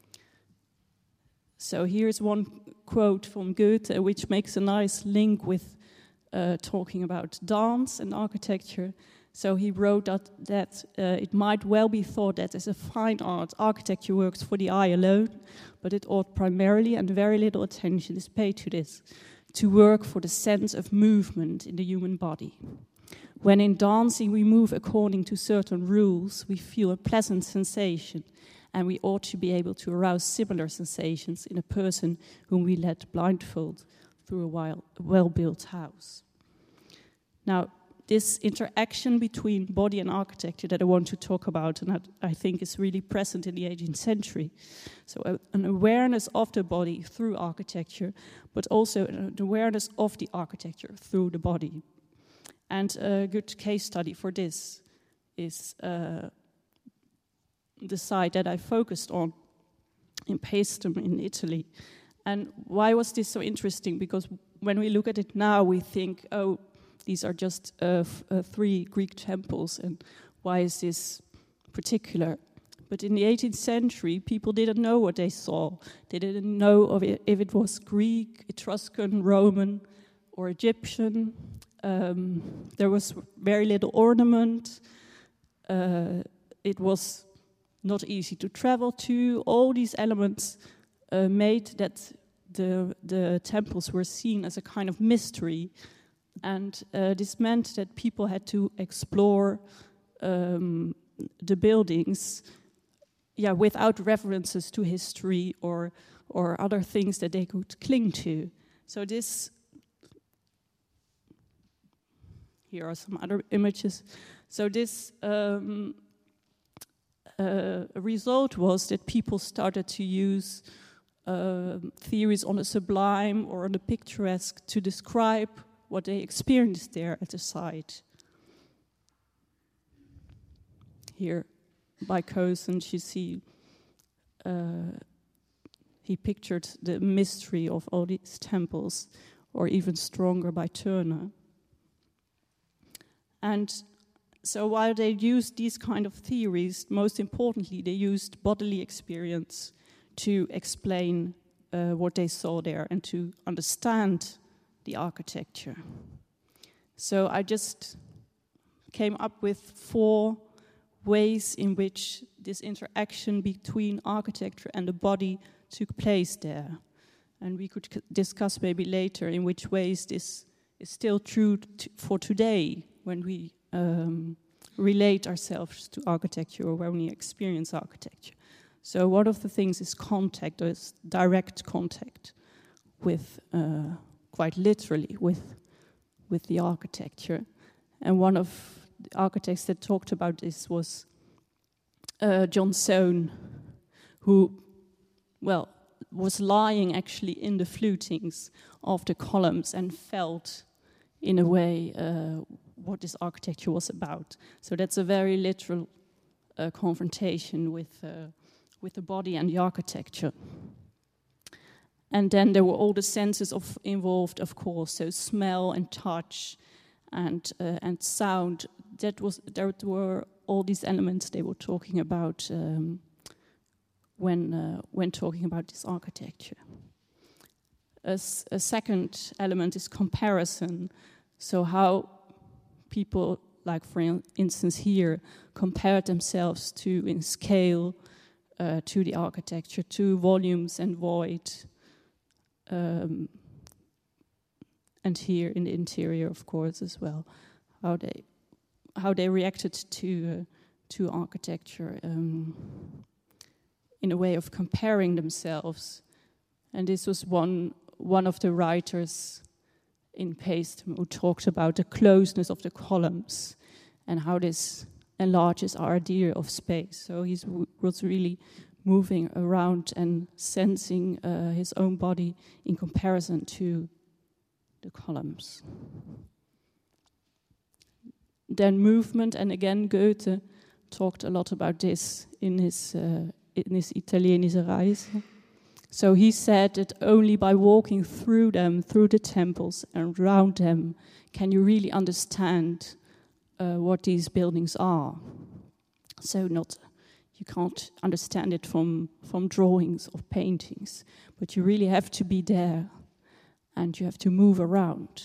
So here's one quote from Goethe, which makes a nice link with uh, talking about dance and architecture. So he wrote that, that uh, it might well be thought that as a fine art, architecture works for the eye alone, but it ought primarily, and very little attention is paid to this, to work for the sense of movement in the human body. When in dancing we move according to certain rules, we feel a pleasant sensation, and we ought to be able to arouse similar sensations in a person whom we let blindfold through a wild, well-built house. Now, this interaction between body and architecture that I want to talk about, and that I think is really present in the eighteenth century. So uh, an awareness of the body through architecture, but also an awareness of the architecture through the body. And a good case study for this is uh, the site that I focused on in Paestum in Italy. And why was this so interesting? Because when we look at it now, we think, oh, these are just uh, f- uh, three Greek temples, and why is this particular? But in the eighteenth century, people didn't know what they saw. They didn't know of it, if it was Greek, Etruscan, Roman, or Egyptian. Um, there was very little ornament. Uh, it was not easy to travel to. All these elements uh, made that the the temples were seen as a kind of mystery. And uh, this meant that people had to explore um, the buildings, yeah, without references to history or or other things that they could cling to. So this, here are some other images. So this um, uh, result was that people started to use uh, theories on the sublime or on the picturesque to describe what they experienced there at the site. Here, by Cousins, you see uh, he pictured the mystery of all these temples, or even stronger by Turner. And so while they used these kind of theories, most importantly, they used bodily experience to explain uh, what they saw there and to understand the architecture. So I just came up with four ways in which this interaction between architecture and the body took place there. And we could c- discuss maybe later in which ways this is still true t- for today when we um, relate ourselves to architecture or when we experience architecture. So one of the things is contact, or is direct contact with, uh, quite literally, with, with the architecture. And one of the architects that talked about this was uh, John Soane, who, well, was lying actually in the flutings of the columns and felt, in a way, uh, what this architecture was about. So that's a very literal uh, confrontation with, uh, with the body and the architecture. And then there were all the senses of involved, of course, so smell and touch and uh, and sound. That was there were all these elements they were talking about um, when uh, when talking about this architecture. A, s- a second element is comparison. So how people, like for in- instance here, compared themselves to in scale uh, to the architecture, to volumes and void. Um, and here in the interior, of course, as well, how they how they reacted to uh, to architecture um, in a way of comparing themselves. And this was one one of the writers in Paestum who talked about the closeness of the columns and how this enlarges our idea of space. So he was really moving around and sensing uh, his own body in comparison to the columns. Then movement, and again Goethe talked a lot about this in his uh, in his Italienische Reise. So he said that only by walking through them, through the temples and around them, can you really understand uh, what these buildings are. So not you can't understand it from, from drawings or paintings, but you really have to be there and you have to move around.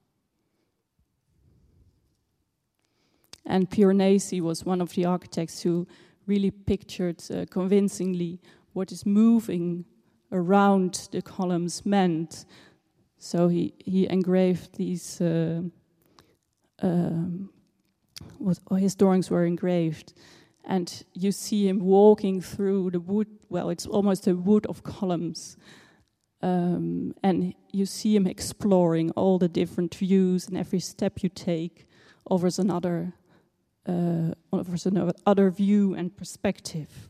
And Piranesi was one of the architects who really pictured uh, convincingly what is moving around the columns meant. So he, he engraved these, uh, um, what, or his drawings were engraved. And you see him walking through the wood, well, it's almost a wood of columns. Um, and you see him exploring all the different views, and every step you take offers another, uh, offers another view and perspective.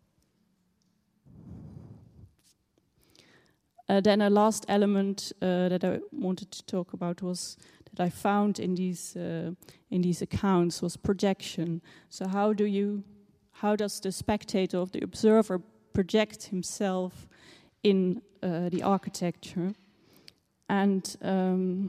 Uh, then a last element uh, that I wanted to talk about was that I found in these uh, in these accounts was projection. So how do you, how does the spectator or the observer project himself in uh, the architecture? And um,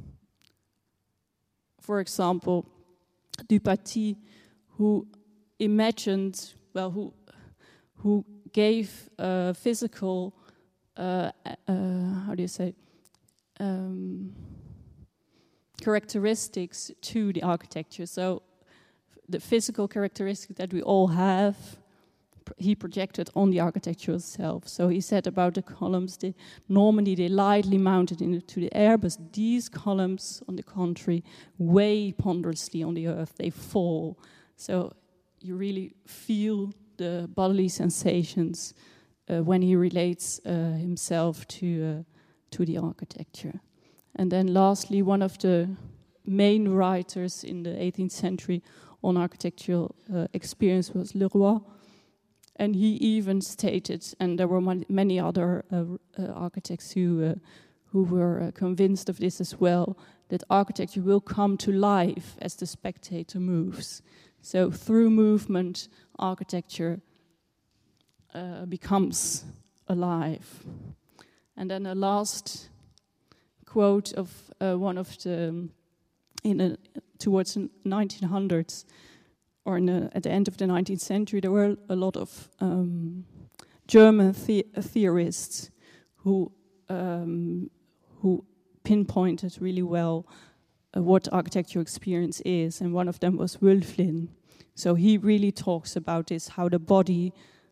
for example, Dupaty, who imagined, well, who who gave uh, physical. Uh, uh, how do you say, um, characteristics to the architecture. So the physical characteristics that we all have, pr- he projected on the architecture itself. So he said about the columns, they, normally they lightly mounted into the air, but these columns, on the contrary, weigh ponderously on the earth, they fall. So you really feel the bodily sensations Uh, when he relates uh, himself to uh, to the architecture. And then lastly, one of the main writers in the eighteenth century on architectural uh, experience was Le Roy. And he even stated, and there were man- many other uh, uh, architects who, uh, who were uh, convinced of this as well, that architecture will come to life as the spectator moves. So through movement, architecture Uh, becomes alive. And then a last quote of uh, one of the, um, in a towards the nineteen hundreds, or in the, at the end of the nineteenth century, there were a lot of um, German the- theorists who um, who pinpointed really well uh, what architectural experience is, and one of them was Wölfflin. So he really talks about this, how the body,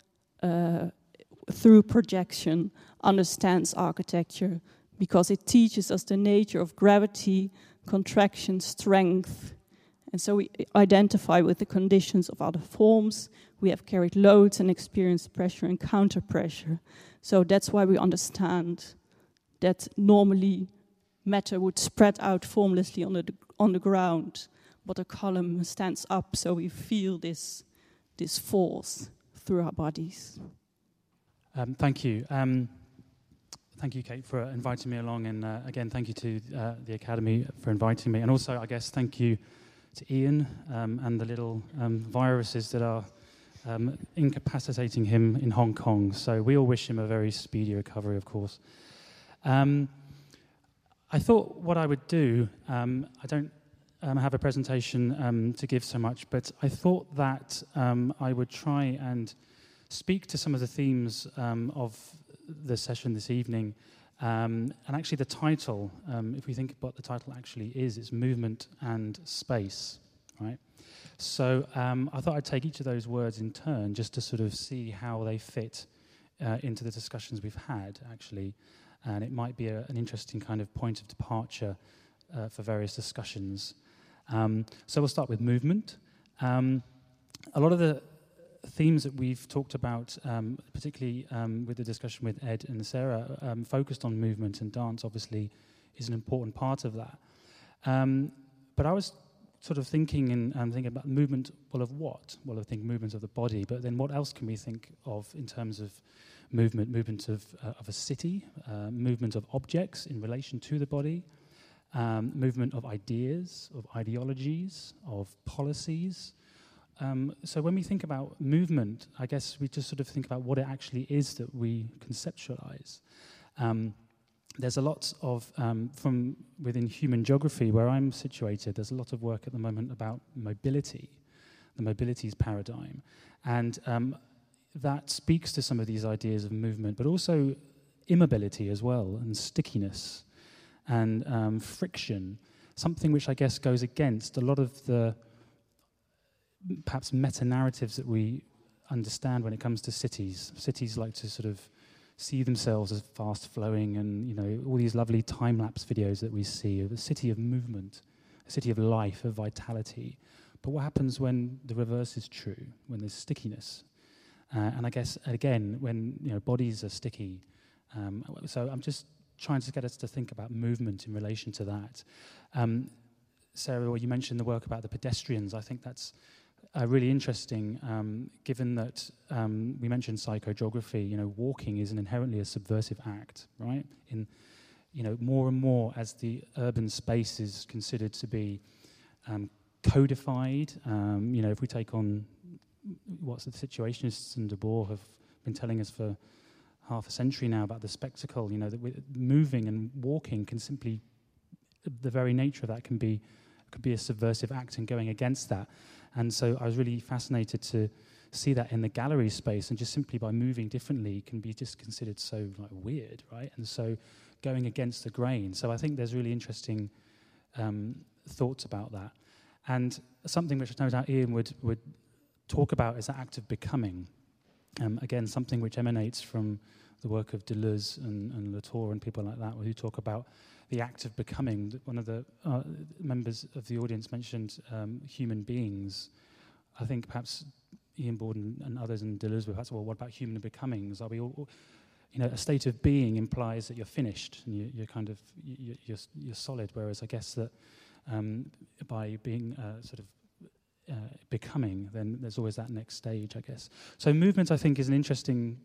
uh, through projection, understands architecture, because it teaches us the nature of gravity, contraction, strength. And so we identify with the conditions of other forms. We have carried loads and experienced pressure and counter pressure. So that's why we understand that normally matter would spread out formlessly on the on the ground, but a column stands up, so we feel this this force through our bodies. Um, thank you. Um, thank you, Kate, for inviting me along, and uh, again, thank you to uh, the Academy for inviting me, and also, I guess, thank you to Ian um, and the little um, viruses that are um, incapacitating him in Hong Kong. So we all wish him a very speedy recovery, of course. Um, I thought what I would do, um, I don't um, have a presentation um, to give so much, but I thought that um, I would try and speak to some of the themes um, of the session this evening. Um, and actually the title, um, if we think what the title actually is, it's movement and space, right? So um, I thought I'd take each of those words in turn just to sort of see how they fit uh, into the discussions we've had, actually. And it might be a, an interesting kind of point of departure uh, for various discussions. Um, so we'll start with movement. Um, a lot of the themes that we've talked about, um, particularly um, with the discussion with Ed and Sarah, um, focused on movement, and dance obviously is an important part of that. Um, but I was sort of thinking and um, thinking about movement, well, of what? Well, I think movement of the body, but then what else can we think of in terms of movement? Movement of, uh, of a city, uh, movement of objects in relation to the body, um, movement of ideas, of ideologies, of policies. Um, so when we think about movement, I guess we just sort of think about what it actually is that we conceptualize. Um, there's a lot of, um, from within human geography, where I'm situated, there's a lot of work at the moment about mobility, the mobilities paradigm. And um, that speaks to some of these ideas of movement, but also immobility as well, and stickiness, and um, friction, something which I guess goes against a lot of the perhaps meta-narratives that we understand when it comes to cities. Cities like to sort of see themselves as fast-flowing, and, you know, all these lovely time-lapse videos that we see of a city of movement, a city of life, of vitality. But what happens when the reverse is true, when there's stickiness? Uh, and I guess, again, when, you know, bodies are sticky. Um, so I'm just trying to get us to think about movement in relation to that. Um, Sarah, well, you mentioned the work about the pedestrians. I think that's Uh, really interesting, um, given that um, we mentioned psychogeography. You know, walking is an inherently a subversive act, right? In, you know, more and more as the urban space is considered to be um, codified. Um, you know, if we take on what's the situationists and Debord have been telling us for half a century now about the spectacle. You know, that we're moving and walking can simply, the very nature of that can be could be a subversive act, and going against that. And so I was really fascinated to see that in the gallery space, and just simply by moving differently can be just considered so like weird, right? And so going against the grain. So I think there's really interesting um, thoughts about that. And something which no doubt Ian would, would talk about is the act of becoming. Um, again, something which emanates from the work of Deleuze and, and Latour and people like that, who talk about the act of becoming. One of the uh, members of the audience mentioned um, human beings. I think perhaps Ian Borden and others and Deleuze were perhaps, well, what about human becomings? Are we all, you know, a state of being implies that you're finished and you, you're kind of, you, you're, you're solid, whereas I guess that um, by being uh, sort of uh, becoming, then there's always that next stage, I guess. So movement, I think, is an interesting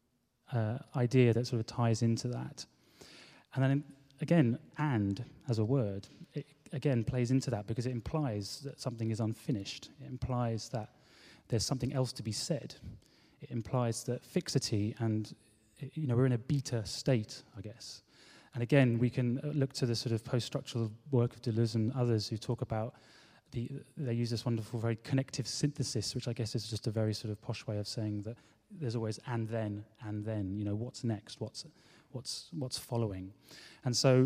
uh, idea that sort of ties into that. And then again, and as a word, it again plays into that because it implies that something is unfinished. It implies that there's something else to be said. It implies that fixity and, you know, we're in a beta state, I guess. And again, we can look to the sort of post-structural work of Deleuze and others who talk about the, they use this wonderful, very connective synthesis, which I guess is just a very sort of posh way of saying that there's always and then, and then, you know, what's next, what's what's what's following. And so,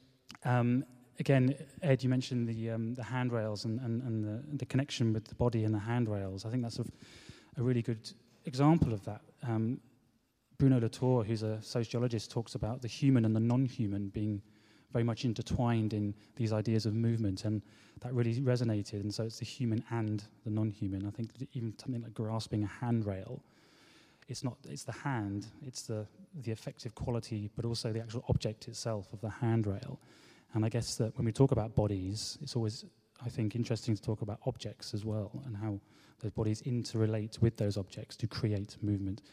um, again, Ed, you mentioned the um, the handrails and, and, and the, the connection with the body and the handrails. I think that's a, a really good example of that. Um, Bruno Latour, who's a sociologist, talks about the human and the non-human being very much intertwined in these ideas of movement, and that really resonated. And so it's the human and the non-human. I think even something like grasping a handrail, it's not, it's the hand, it's the, the effective quality, but also the actual object itself of the handrail. And I guess that when we talk about bodies, it's always, I think, interesting to talk about objects as well, and how those bodies interrelate with those objects to create movement.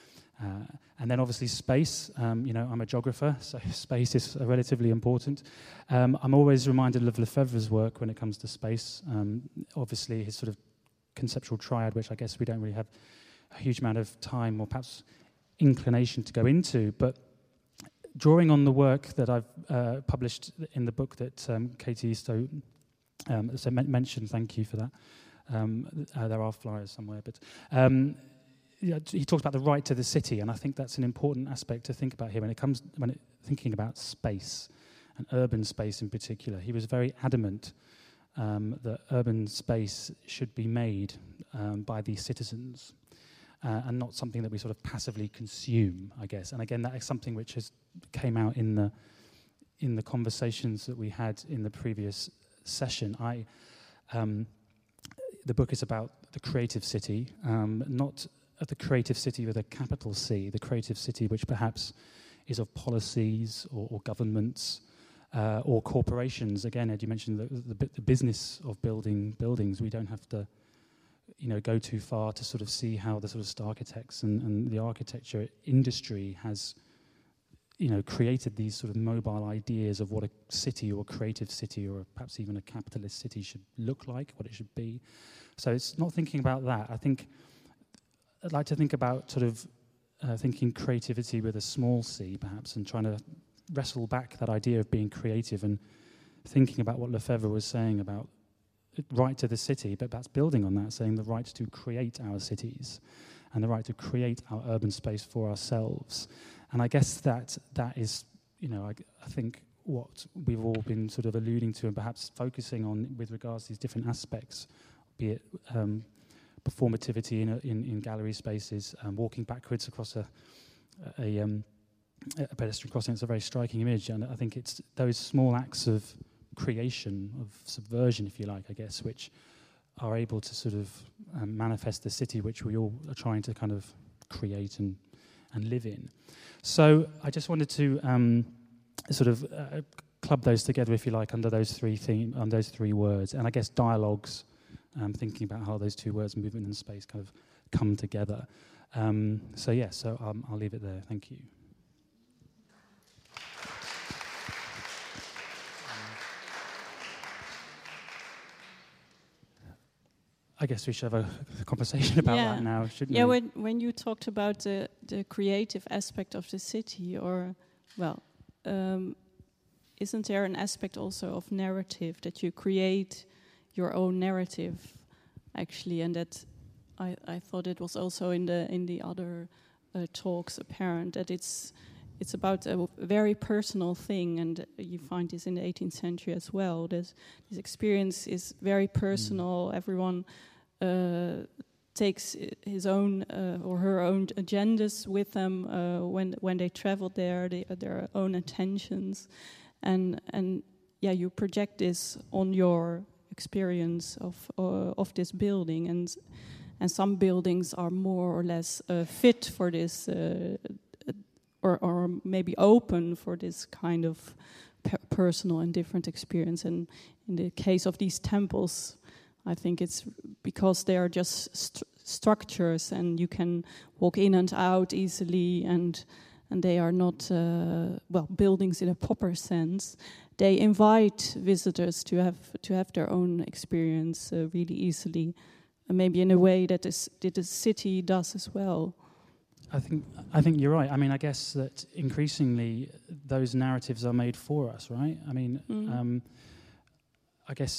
Uh, and then obviously space, um, you know, I'm a geographer, so space is uh, relatively important. Um, I'm always reminded of Lefebvre's work when it comes to space. Um, obviously his sort of conceptual triad, which I guess we don't really have a huge amount of time or perhaps inclination to go into, but drawing on the work that I've uh, published in the book that um, Katie Eastoe um, so men- mentioned, thank you for that. Um, uh, there are flyers somewhere, but um, yeah, he talks about the right to the city, and I think that's an important aspect to think about here when it comes when it, thinking about space and urban space in particular. He was very adamant um, that urban space should be made um, by the citizens uh, and not something that we sort of passively consume, I guess. And again, that is something which has came out in the in the conversations that we had in the previous session. I um, the book is about the creative city, um, not the creative city with a capital C, the creative city which perhaps is of policies or, or governments uh, or corporations. Again, Ed, you mentioned the, the, the business of building buildings. We don't have to, you know, go too far to sort of see how the sort of star architects and, and the architecture industry has, you know, created these sort of mobile ideas of what a city or a creative city or perhaps even a capitalist city should look like, what it should be. So it's not thinking about that. I think I'd like to think about sort of uh, thinking creativity with a small c, perhaps, and trying to wrestle back that idea of being creative and thinking about what Lefebvre was saying about right to the city, but perhaps building on that, saying the right to create our cities and the right to create our urban space for ourselves. And I guess that that is, you know, I, I think what we've all been sort of alluding to and perhaps focusing on with regards to these different aspects, be it um, performativity in, a, in in gallery spaces, um, walking backwards across a a, um, a pedestrian crossing. It's a very striking image, and I think it's those small acts of creation, of subversion, if you like, I guess, which are able to sort of um, manifest the city which we all are trying to kind of create and and live in. So I just wanted to um, sort of uh, club those together, if you like, under those three theme, on those three words, and I guess dialogues. Um, thinking about how those two words, movement and space, kind of come together. Um, so yeah, so um, I'll leave it there. Thank you. I guess we should have a conversation about yeah. that now, shouldn't yeah, we? Yeah, when, when you talked about the, the creative aspect of the city, or, well, um, isn't there an aspect also of narrative, that you create your own narrative, actually, and that I, I thought it was also in the in the other uh, talks apparent that it's it's about a very personal thing, and you find this in the eighteenth century as well. This this experience is very personal. Mm. Everyone uh, takes his own uh, or her own agendas with them uh, when when they travel there, they, uh, their own intentions, and and yeah, you project this on your experience of uh, of this building, and and some buildings are more or less uh, fit for this, uh, or or maybe open for this kind of per personal and different experience. And in the case of these temples, I think it's because they are just st structures, and you can walk in and out easily, and and they are not uh, well buildings in a proper sense. They invite visitors to have to have their own experience uh, really easily, and maybe in a way that, is, that the city does as well. I think I think you're right. I mean, I guess that increasingly those narratives are made for us, right? I mean, mm. um, I guess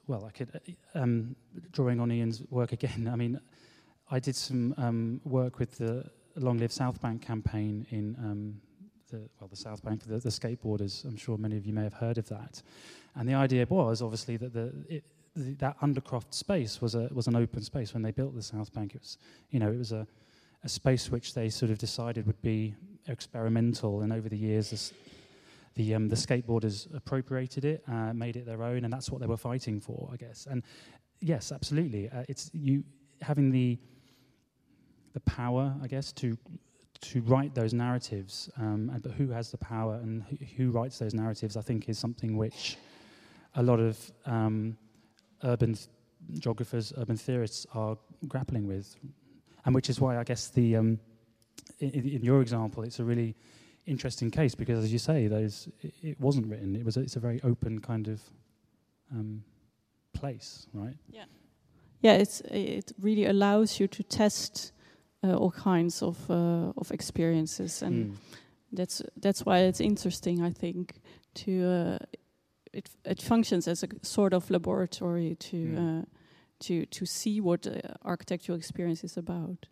well, I could, uh, um, drawing on Ian's work again, I mean, I did some um, work with the Long Live South Bank campaign in um, the, well, the South Bank for the, the skateboarders. I'm sure many of you may have heard of that. And the idea was obviously that the, it, the that Undercroft space was a was an open space when they built the South Bank. It was, you know, it was a, a space which they sort of decided would be experimental, and over the years, this, the um, the skateboarders appropriated it, uh, made it their own, and that's what they were fighting for, I guess. And yes, absolutely, uh, it's you having the the power, I guess, to to write those narratives. Um, and, but who has the power and who, who writes those narratives? I think is something which a lot of um, urban th- geographers, urban theorists are grappling with, and which is why I guess the um, in, in your example, it's a really interesting case because, as you say, those it, it wasn't written. It was a, it's a very open kind of um, place, right? Yeah, yeah. It's it really allows you to test uh, all kinds of uh, of experiences, and mm. that's that's why it's interesting. I think to uh, it it functions as a sort of laboratory to mm. uh, to to see what uh, architectural experience is about.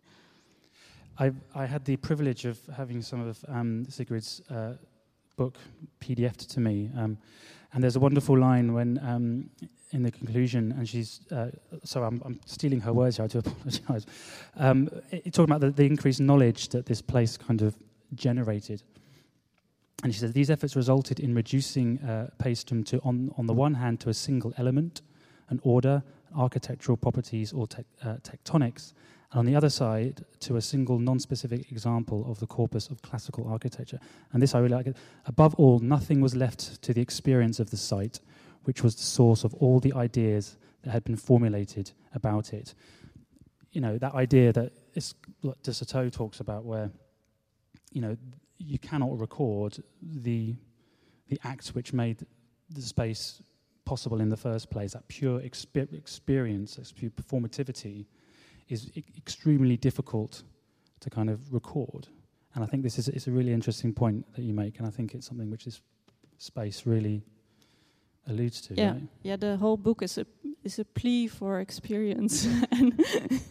I I had the privilege of having some of um, Sigrid's uh, book P D F'd to me, um, and there's a wonderful line when um, in the conclusion, and she's uh, so I'm, I'm stealing her words here. I do apologise. Um, it, it talking about the, the increased knowledge that this place kind of generated, and she says these efforts resulted in reducing uh, Paestum to on on the one hand to a single element, an order, architectural properties or te- uh, tectonics. And on the other side, to a single non-specific example of the corpus of classical architecture. And this I really like it. Above all, nothing was left to the experience of the site, which was the source of all the ideas that had been formulated about it. You know, that idea that is, what de Soto talks about, where, you know, you cannot record the the acts which made the space possible in the first place. That pure exper- experience, that pure performativity, is e- extremely difficult to kind of record. And I think this is it's a really interesting point that you make, and I think it's something which this space really alludes to. Yeah, right? yeah. The whole book is a is a plea for experience and,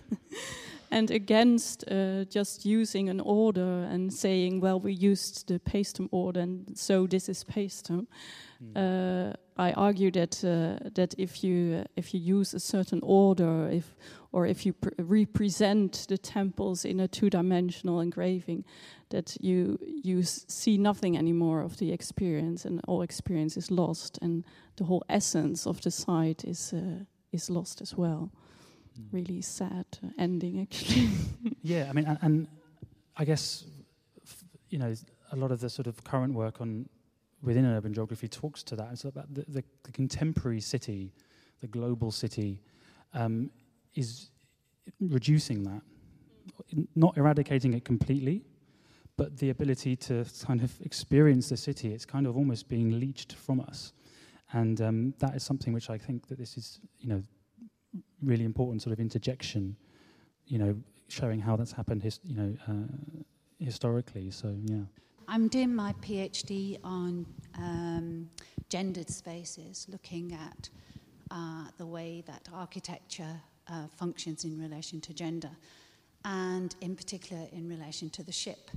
and against uh, just using an order and saying, well, we used the Paestum order, and so this is Paestum. Mm. Uh, I argue that uh, that if you uh, if you use a certain order, if or if you pr- represent the temples in a two-dimensional engraving, that you you s- see nothing anymore of the experience, and all experience is lost, and the whole essence of the site is uh, is lost as well. Mm. Really sad uh, ending, actually. Yeah, I mean, and, and I guess f- you know a lot of the sort of current work on within urban geography talks to that. It's about the, the, the contemporary city, the global city, um, is reducing that, not eradicating it completely, but the ability to kind of experience the city. It's kind of almost being leached from us, and um, that is something which I think that this is, you know, really important sort of interjection, you know, showing how that's happened, his, you know, uh, historically. So yeah. I'm doing my PhD on um, gendered spaces, looking at uh, the way that architecture uh, functions in relation to gender, and in particular in relation to the ship.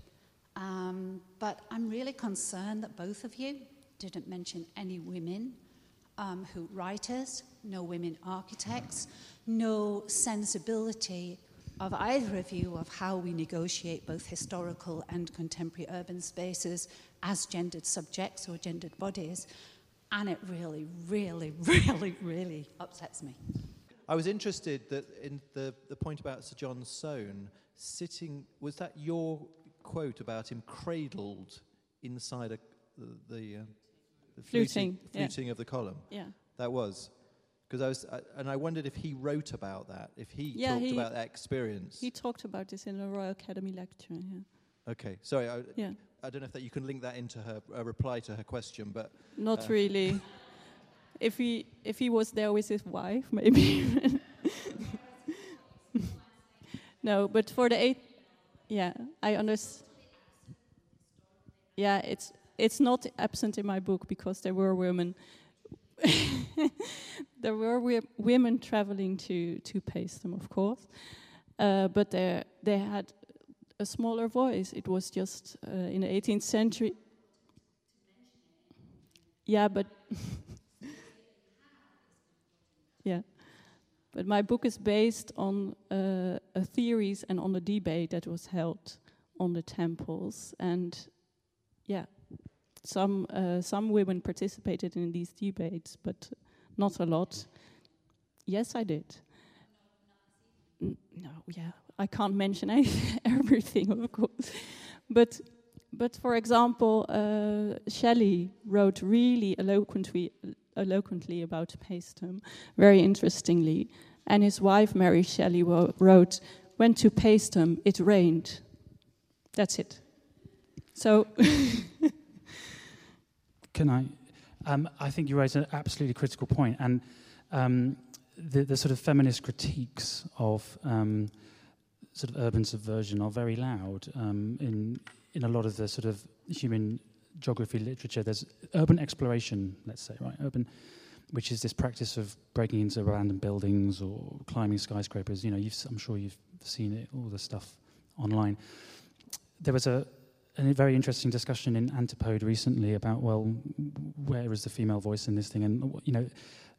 Um, but I'm really concerned that both of you didn't mention any women um, who writers, no women architects, no sensibility of either of you of how we negotiate both historical and contemporary urban spaces as gendered subjects or gendered bodies. And it really, really, really, really upsets me. I was interested that in the, the point about Sir John Soane sitting, was that your quote about him cradled inside a, the, the, uh, the fluting, fluting, fluting yeah. of the column? Yeah. That was. Because I was, I, and I wondered if he wrote about that, if he yeah, talked he, about that experience. He talked about this in a Royal Academy lecture. Yeah. Okay, sorry. I, yeah. I don't know if that you can link that into her a reply to her question, but not uh, really. If he if he was there with his wife, maybe. No, but for the eight, yeah, I understand. Yeah, it's it's not absent in my book because there were women. there were wi- women traveling to to Paestum, of course, uh, but they they had a smaller voice. It was just uh, in the eighteenth century. Yeah, but yeah, but my book is based on uh, a theories and on the debate that was held on the temples, and yeah, some uh, some women participated in these debates, but not a lot. Yes, I did. N- no, yeah, I can't mention anything, everything, of course, but. But for example, uh, Shelley wrote really eloquently, eloquently about Paestum, very interestingly. And his wife, Mary Shelley, wo- wrote, "Went to Paestum, it rained." That's it. So... Can I? Um, I think you raise an absolutely critical point. And um, the, the sort of feminist critiques of um, sort of urban subversion are very loud um, in... in a lot of the sort of human geography literature. There's urban exploration, let's say, right? Urban, which is this practice of breaking into abandoned buildings or climbing skyscrapers. You know, you've, I'm sure you've seen it, all the stuff online. There was a, a very interesting discussion in Antipode recently about, well, where is the female voice in this thing? And, you know,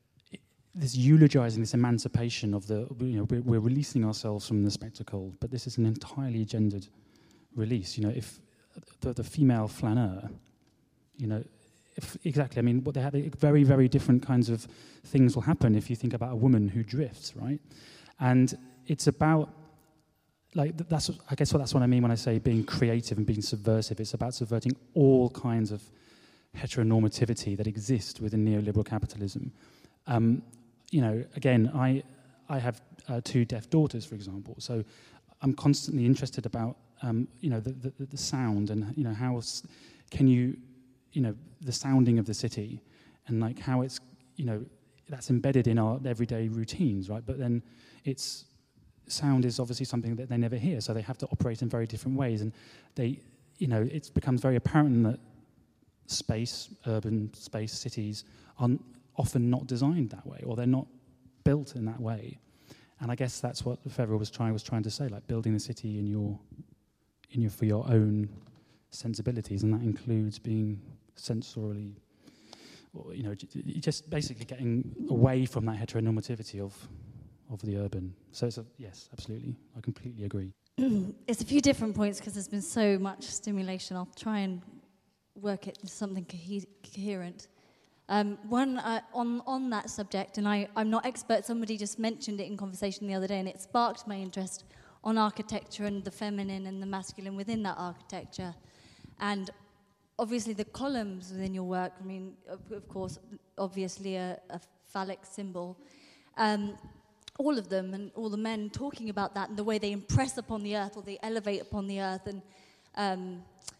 this eulogizing, this emancipation of the, you know, we're, we're releasing ourselves from the spectacle, but this is an entirely gendered release. You know, if the, the female flaneur, you know, if, exactly, I mean, what they have, very, very different kinds of things will happen if you think about a woman who drifts, right? And it's about, like, that's, I guess what that's what I mean when I say being creative and being subversive. It's about subverting all kinds of heteronormativity that exist within neoliberal capitalism. Um, you know, again, I, I have uh, two deaf daughters, for example, so I'm constantly interested about Um, you know, the, the, the sound and, you know, how s- can you, you know, the sounding of the city and, like, how it's, you know, that's embedded in our everyday routines, right? But then it's, sound is obviously something that they never hear, so they have to operate in very different ways. And they, you know, it becomes very apparent that space, urban space, cities are often not designed that way, or they're not built in that way. And I guess that's what Lefebvre was trying was trying to say, like building the city in your, in your for your own sensibilities, and that includes being sensorily, or, you know, just basically getting away from that heteronormativity of of the urban. So it's a, yes, absolutely, I completely agree. It's a few different points because there's been so much stimulation. I'll try and work it into something cohe- coherent. Um, one, uh, on, on that subject, and I, I'm not expert, somebody just mentioned it in conversation the other day, and it sparked my interest on architecture and the feminine and the masculine within that architecture. And obviously the columns within your work, I mean, of, of course, obviously a, a phallic symbol. Um, all of them and all the men talking about that and the way they impress upon the earth or they elevate upon the earth, and um,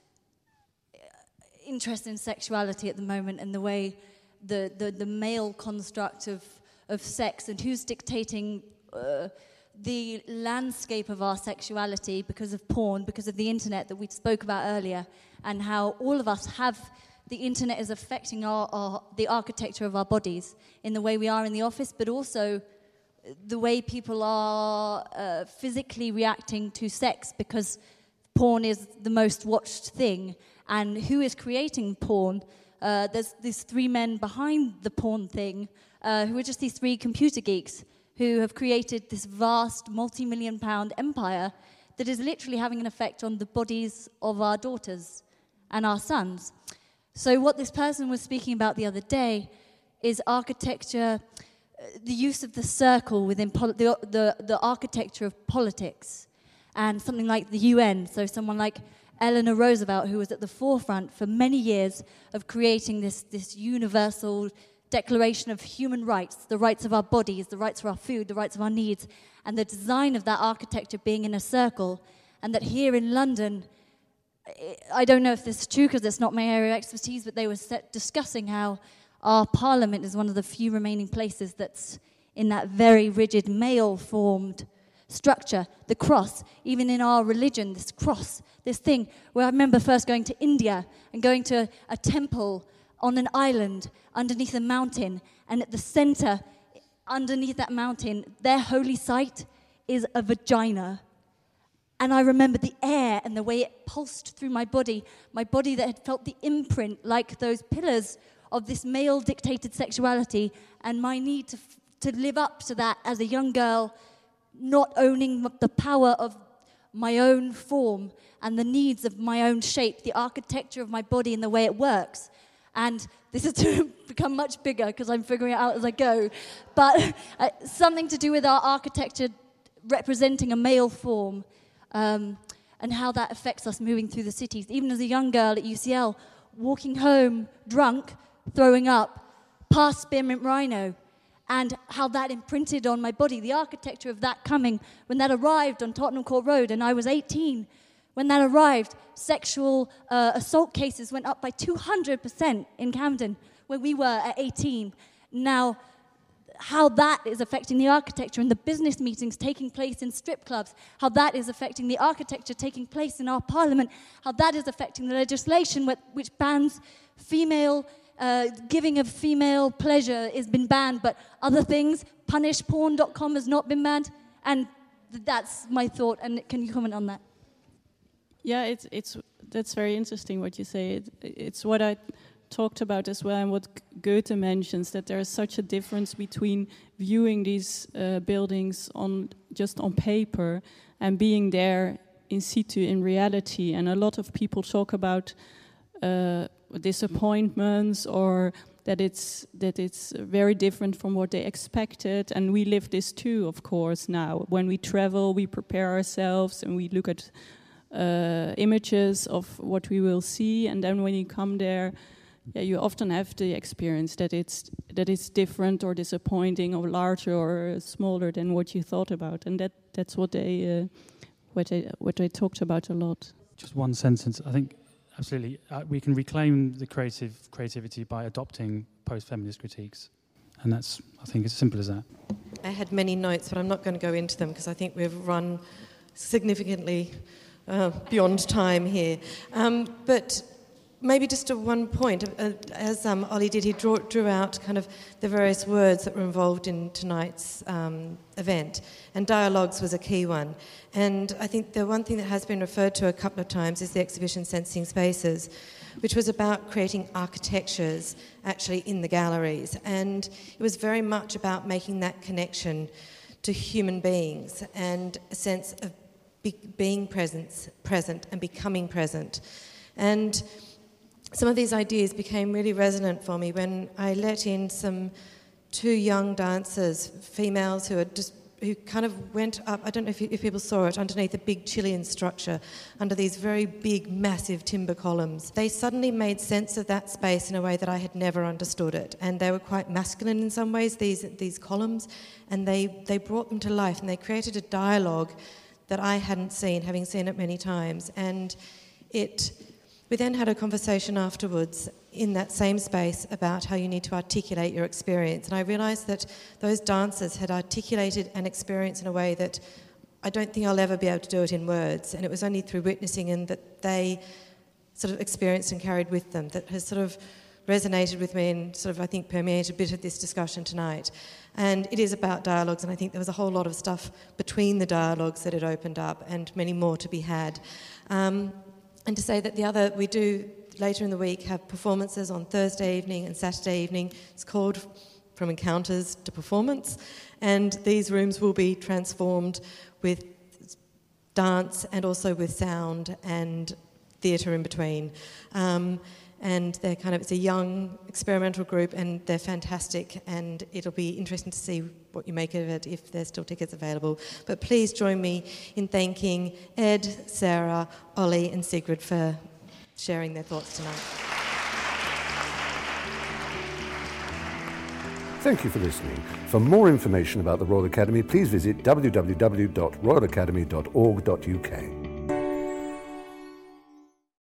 interest in sexuality at the moment, and the way the, the, the male construct of, of sex and who's dictating uh, the landscape of our sexuality because of porn, because of the internet that we spoke about earlier, and how all of us have, the internet is affecting our, our the architecture of our bodies in the way we are in the office, but also the way people are uh, physically reacting to sex, because porn is the most watched thing. And who is creating porn? Uh, there's these three men behind the porn thing, uh, who are just these three computer geeks who have created this vast multi-million pound empire that is literally having an effect on the bodies of our daughters and our sons. So what this person was speaking about the other day is architecture, the use of the circle within poli- the, the, the architecture of politics, and something like the U N. So someone like Eleanor Roosevelt, who was at the forefront for many years of creating this, this universal declaration of human rights, the rights of our bodies, the rights for our food, the rights of our needs, and the design of that architecture being in a circle. And that here in London, I don't know if this is true because it's not my area of expertise, but they were set discussing how our parliament is one of the few remaining places that's in that very rigid male-formed structure. The cross, even in our religion, this cross, this thing, where I remember first going to India and going to a temple on an island underneath a mountain, and at the center, underneath that mountain, their holy site is a vagina. And I remember the air and the way it pulsed through my body, my body that had felt the imprint like those pillars of this male-dictated sexuality, and my need to, f- to live up to that as a young girl, not owning the power of my own form and the needs of my own shape, the architecture of my body and the way it works. And this is to become much bigger because I'm figuring it out as I go. But uh, something to do with our architecture representing a male form, um, and how that affects us moving through the cities. Even as a young girl at U C L, walking home drunk, throwing up, past Spearmint Rhino, and how that imprinted on my body, the architecture of that coming, when that arrived on Tottenham Court Road, and I was eighteen. When that arrived, sexual uh, assault cases went up by two hundred percent in Camden when we were at eighteen. Now, how that is affecting the architecture and the business meetings taking place in strip clubs, how that is affecting the architecture taking place in our parliament, how that is affecting the legislation which bans female, uh, giving of female pleasure has been banned, but other things, punish porn dot com has not been banned, and that's my thought, and can you comment on that? Yeah, it's it's that's very interesting what you say. It, it's what I talked about as well, and what Goethe mentions, that there is such a difference between viewing these uh, buildings on just on paper and being there in situ in reality. And a lot of people talk about uh, disappointments, or that it's that it's very different from what they expected. And we live this too, of course. Now, when we travel, we prepare ourselves and we look at uh, images of what we will see, and then when you come there, yeah, you often have the experience that it's that it's different or disappointing or larger or smaller than what you thought about, and that, that's what they uh, what they what they talked about a lot. Just one sentence. I think absolutely uh, we can reclaim the creative creativity by adopting post-feminist critiques, and that's I think it's as simple as that. I had many notes, but I'm not going to go into them because I think we've run significantly uh, beyond time here. Um, but. Maybe just a one point, uh, as um, Ollie did, he drew, drew out kind of the various words that were involved in tonight's um, event, and dialogues was a key one. And I think the one thing that has been referred to a couple of times is the exhibition Sensing Spaces, which was about creating architectures actually in the galleries. And it was very much about making that connection to human beings and a sense of be- being present, present and becoming present. And some of these ideas became really resonant for me when I let in some two young dancers, females who had just who kind of went up, I don't know if, you, if people saw it, underneath a big Chilean structure, under these very big, massive timber columns. They suddenly made sense of that space in a way that I had never understood it. And they were quite masculine in some ways, these these columns, and they, they brought them to life, and they created a dialogue that I hadn't seen, having seen it many times. And it... We then had a conversation afterwards in that same space about how you need to articulate your experience. And I realised that those dancers had articulated an experience in a way that I don't think I'll ever be able to do it in words. And it was only through witnessing and that they sort of experienced and carried with them that has sort of resonated with me and sort of, I think, permeated a bit of this discussion tonight. And it is about dialogues, and I think there was a whole lot of stuff between the dialogues that it opened up and many more to be had. Um, And to say that the other, we do later in the week have performances on Thursday evening and Saturday evening. It's called From Encounters to Performance. And these rooms will be transformed with dance and also with sound and theatre in between. Um, and they're kind of, it's a young experimental group and they're fantastic, and it'll be interesting to see what you make of it if there's still tickets available. But please join me in thanking Ed, Sarah, Ollie and Sigrid for sharing their thoughts tonight. Thank you for listening. For more information about the Royal Academy, please visit w w w dot royal academy dot org dot u k.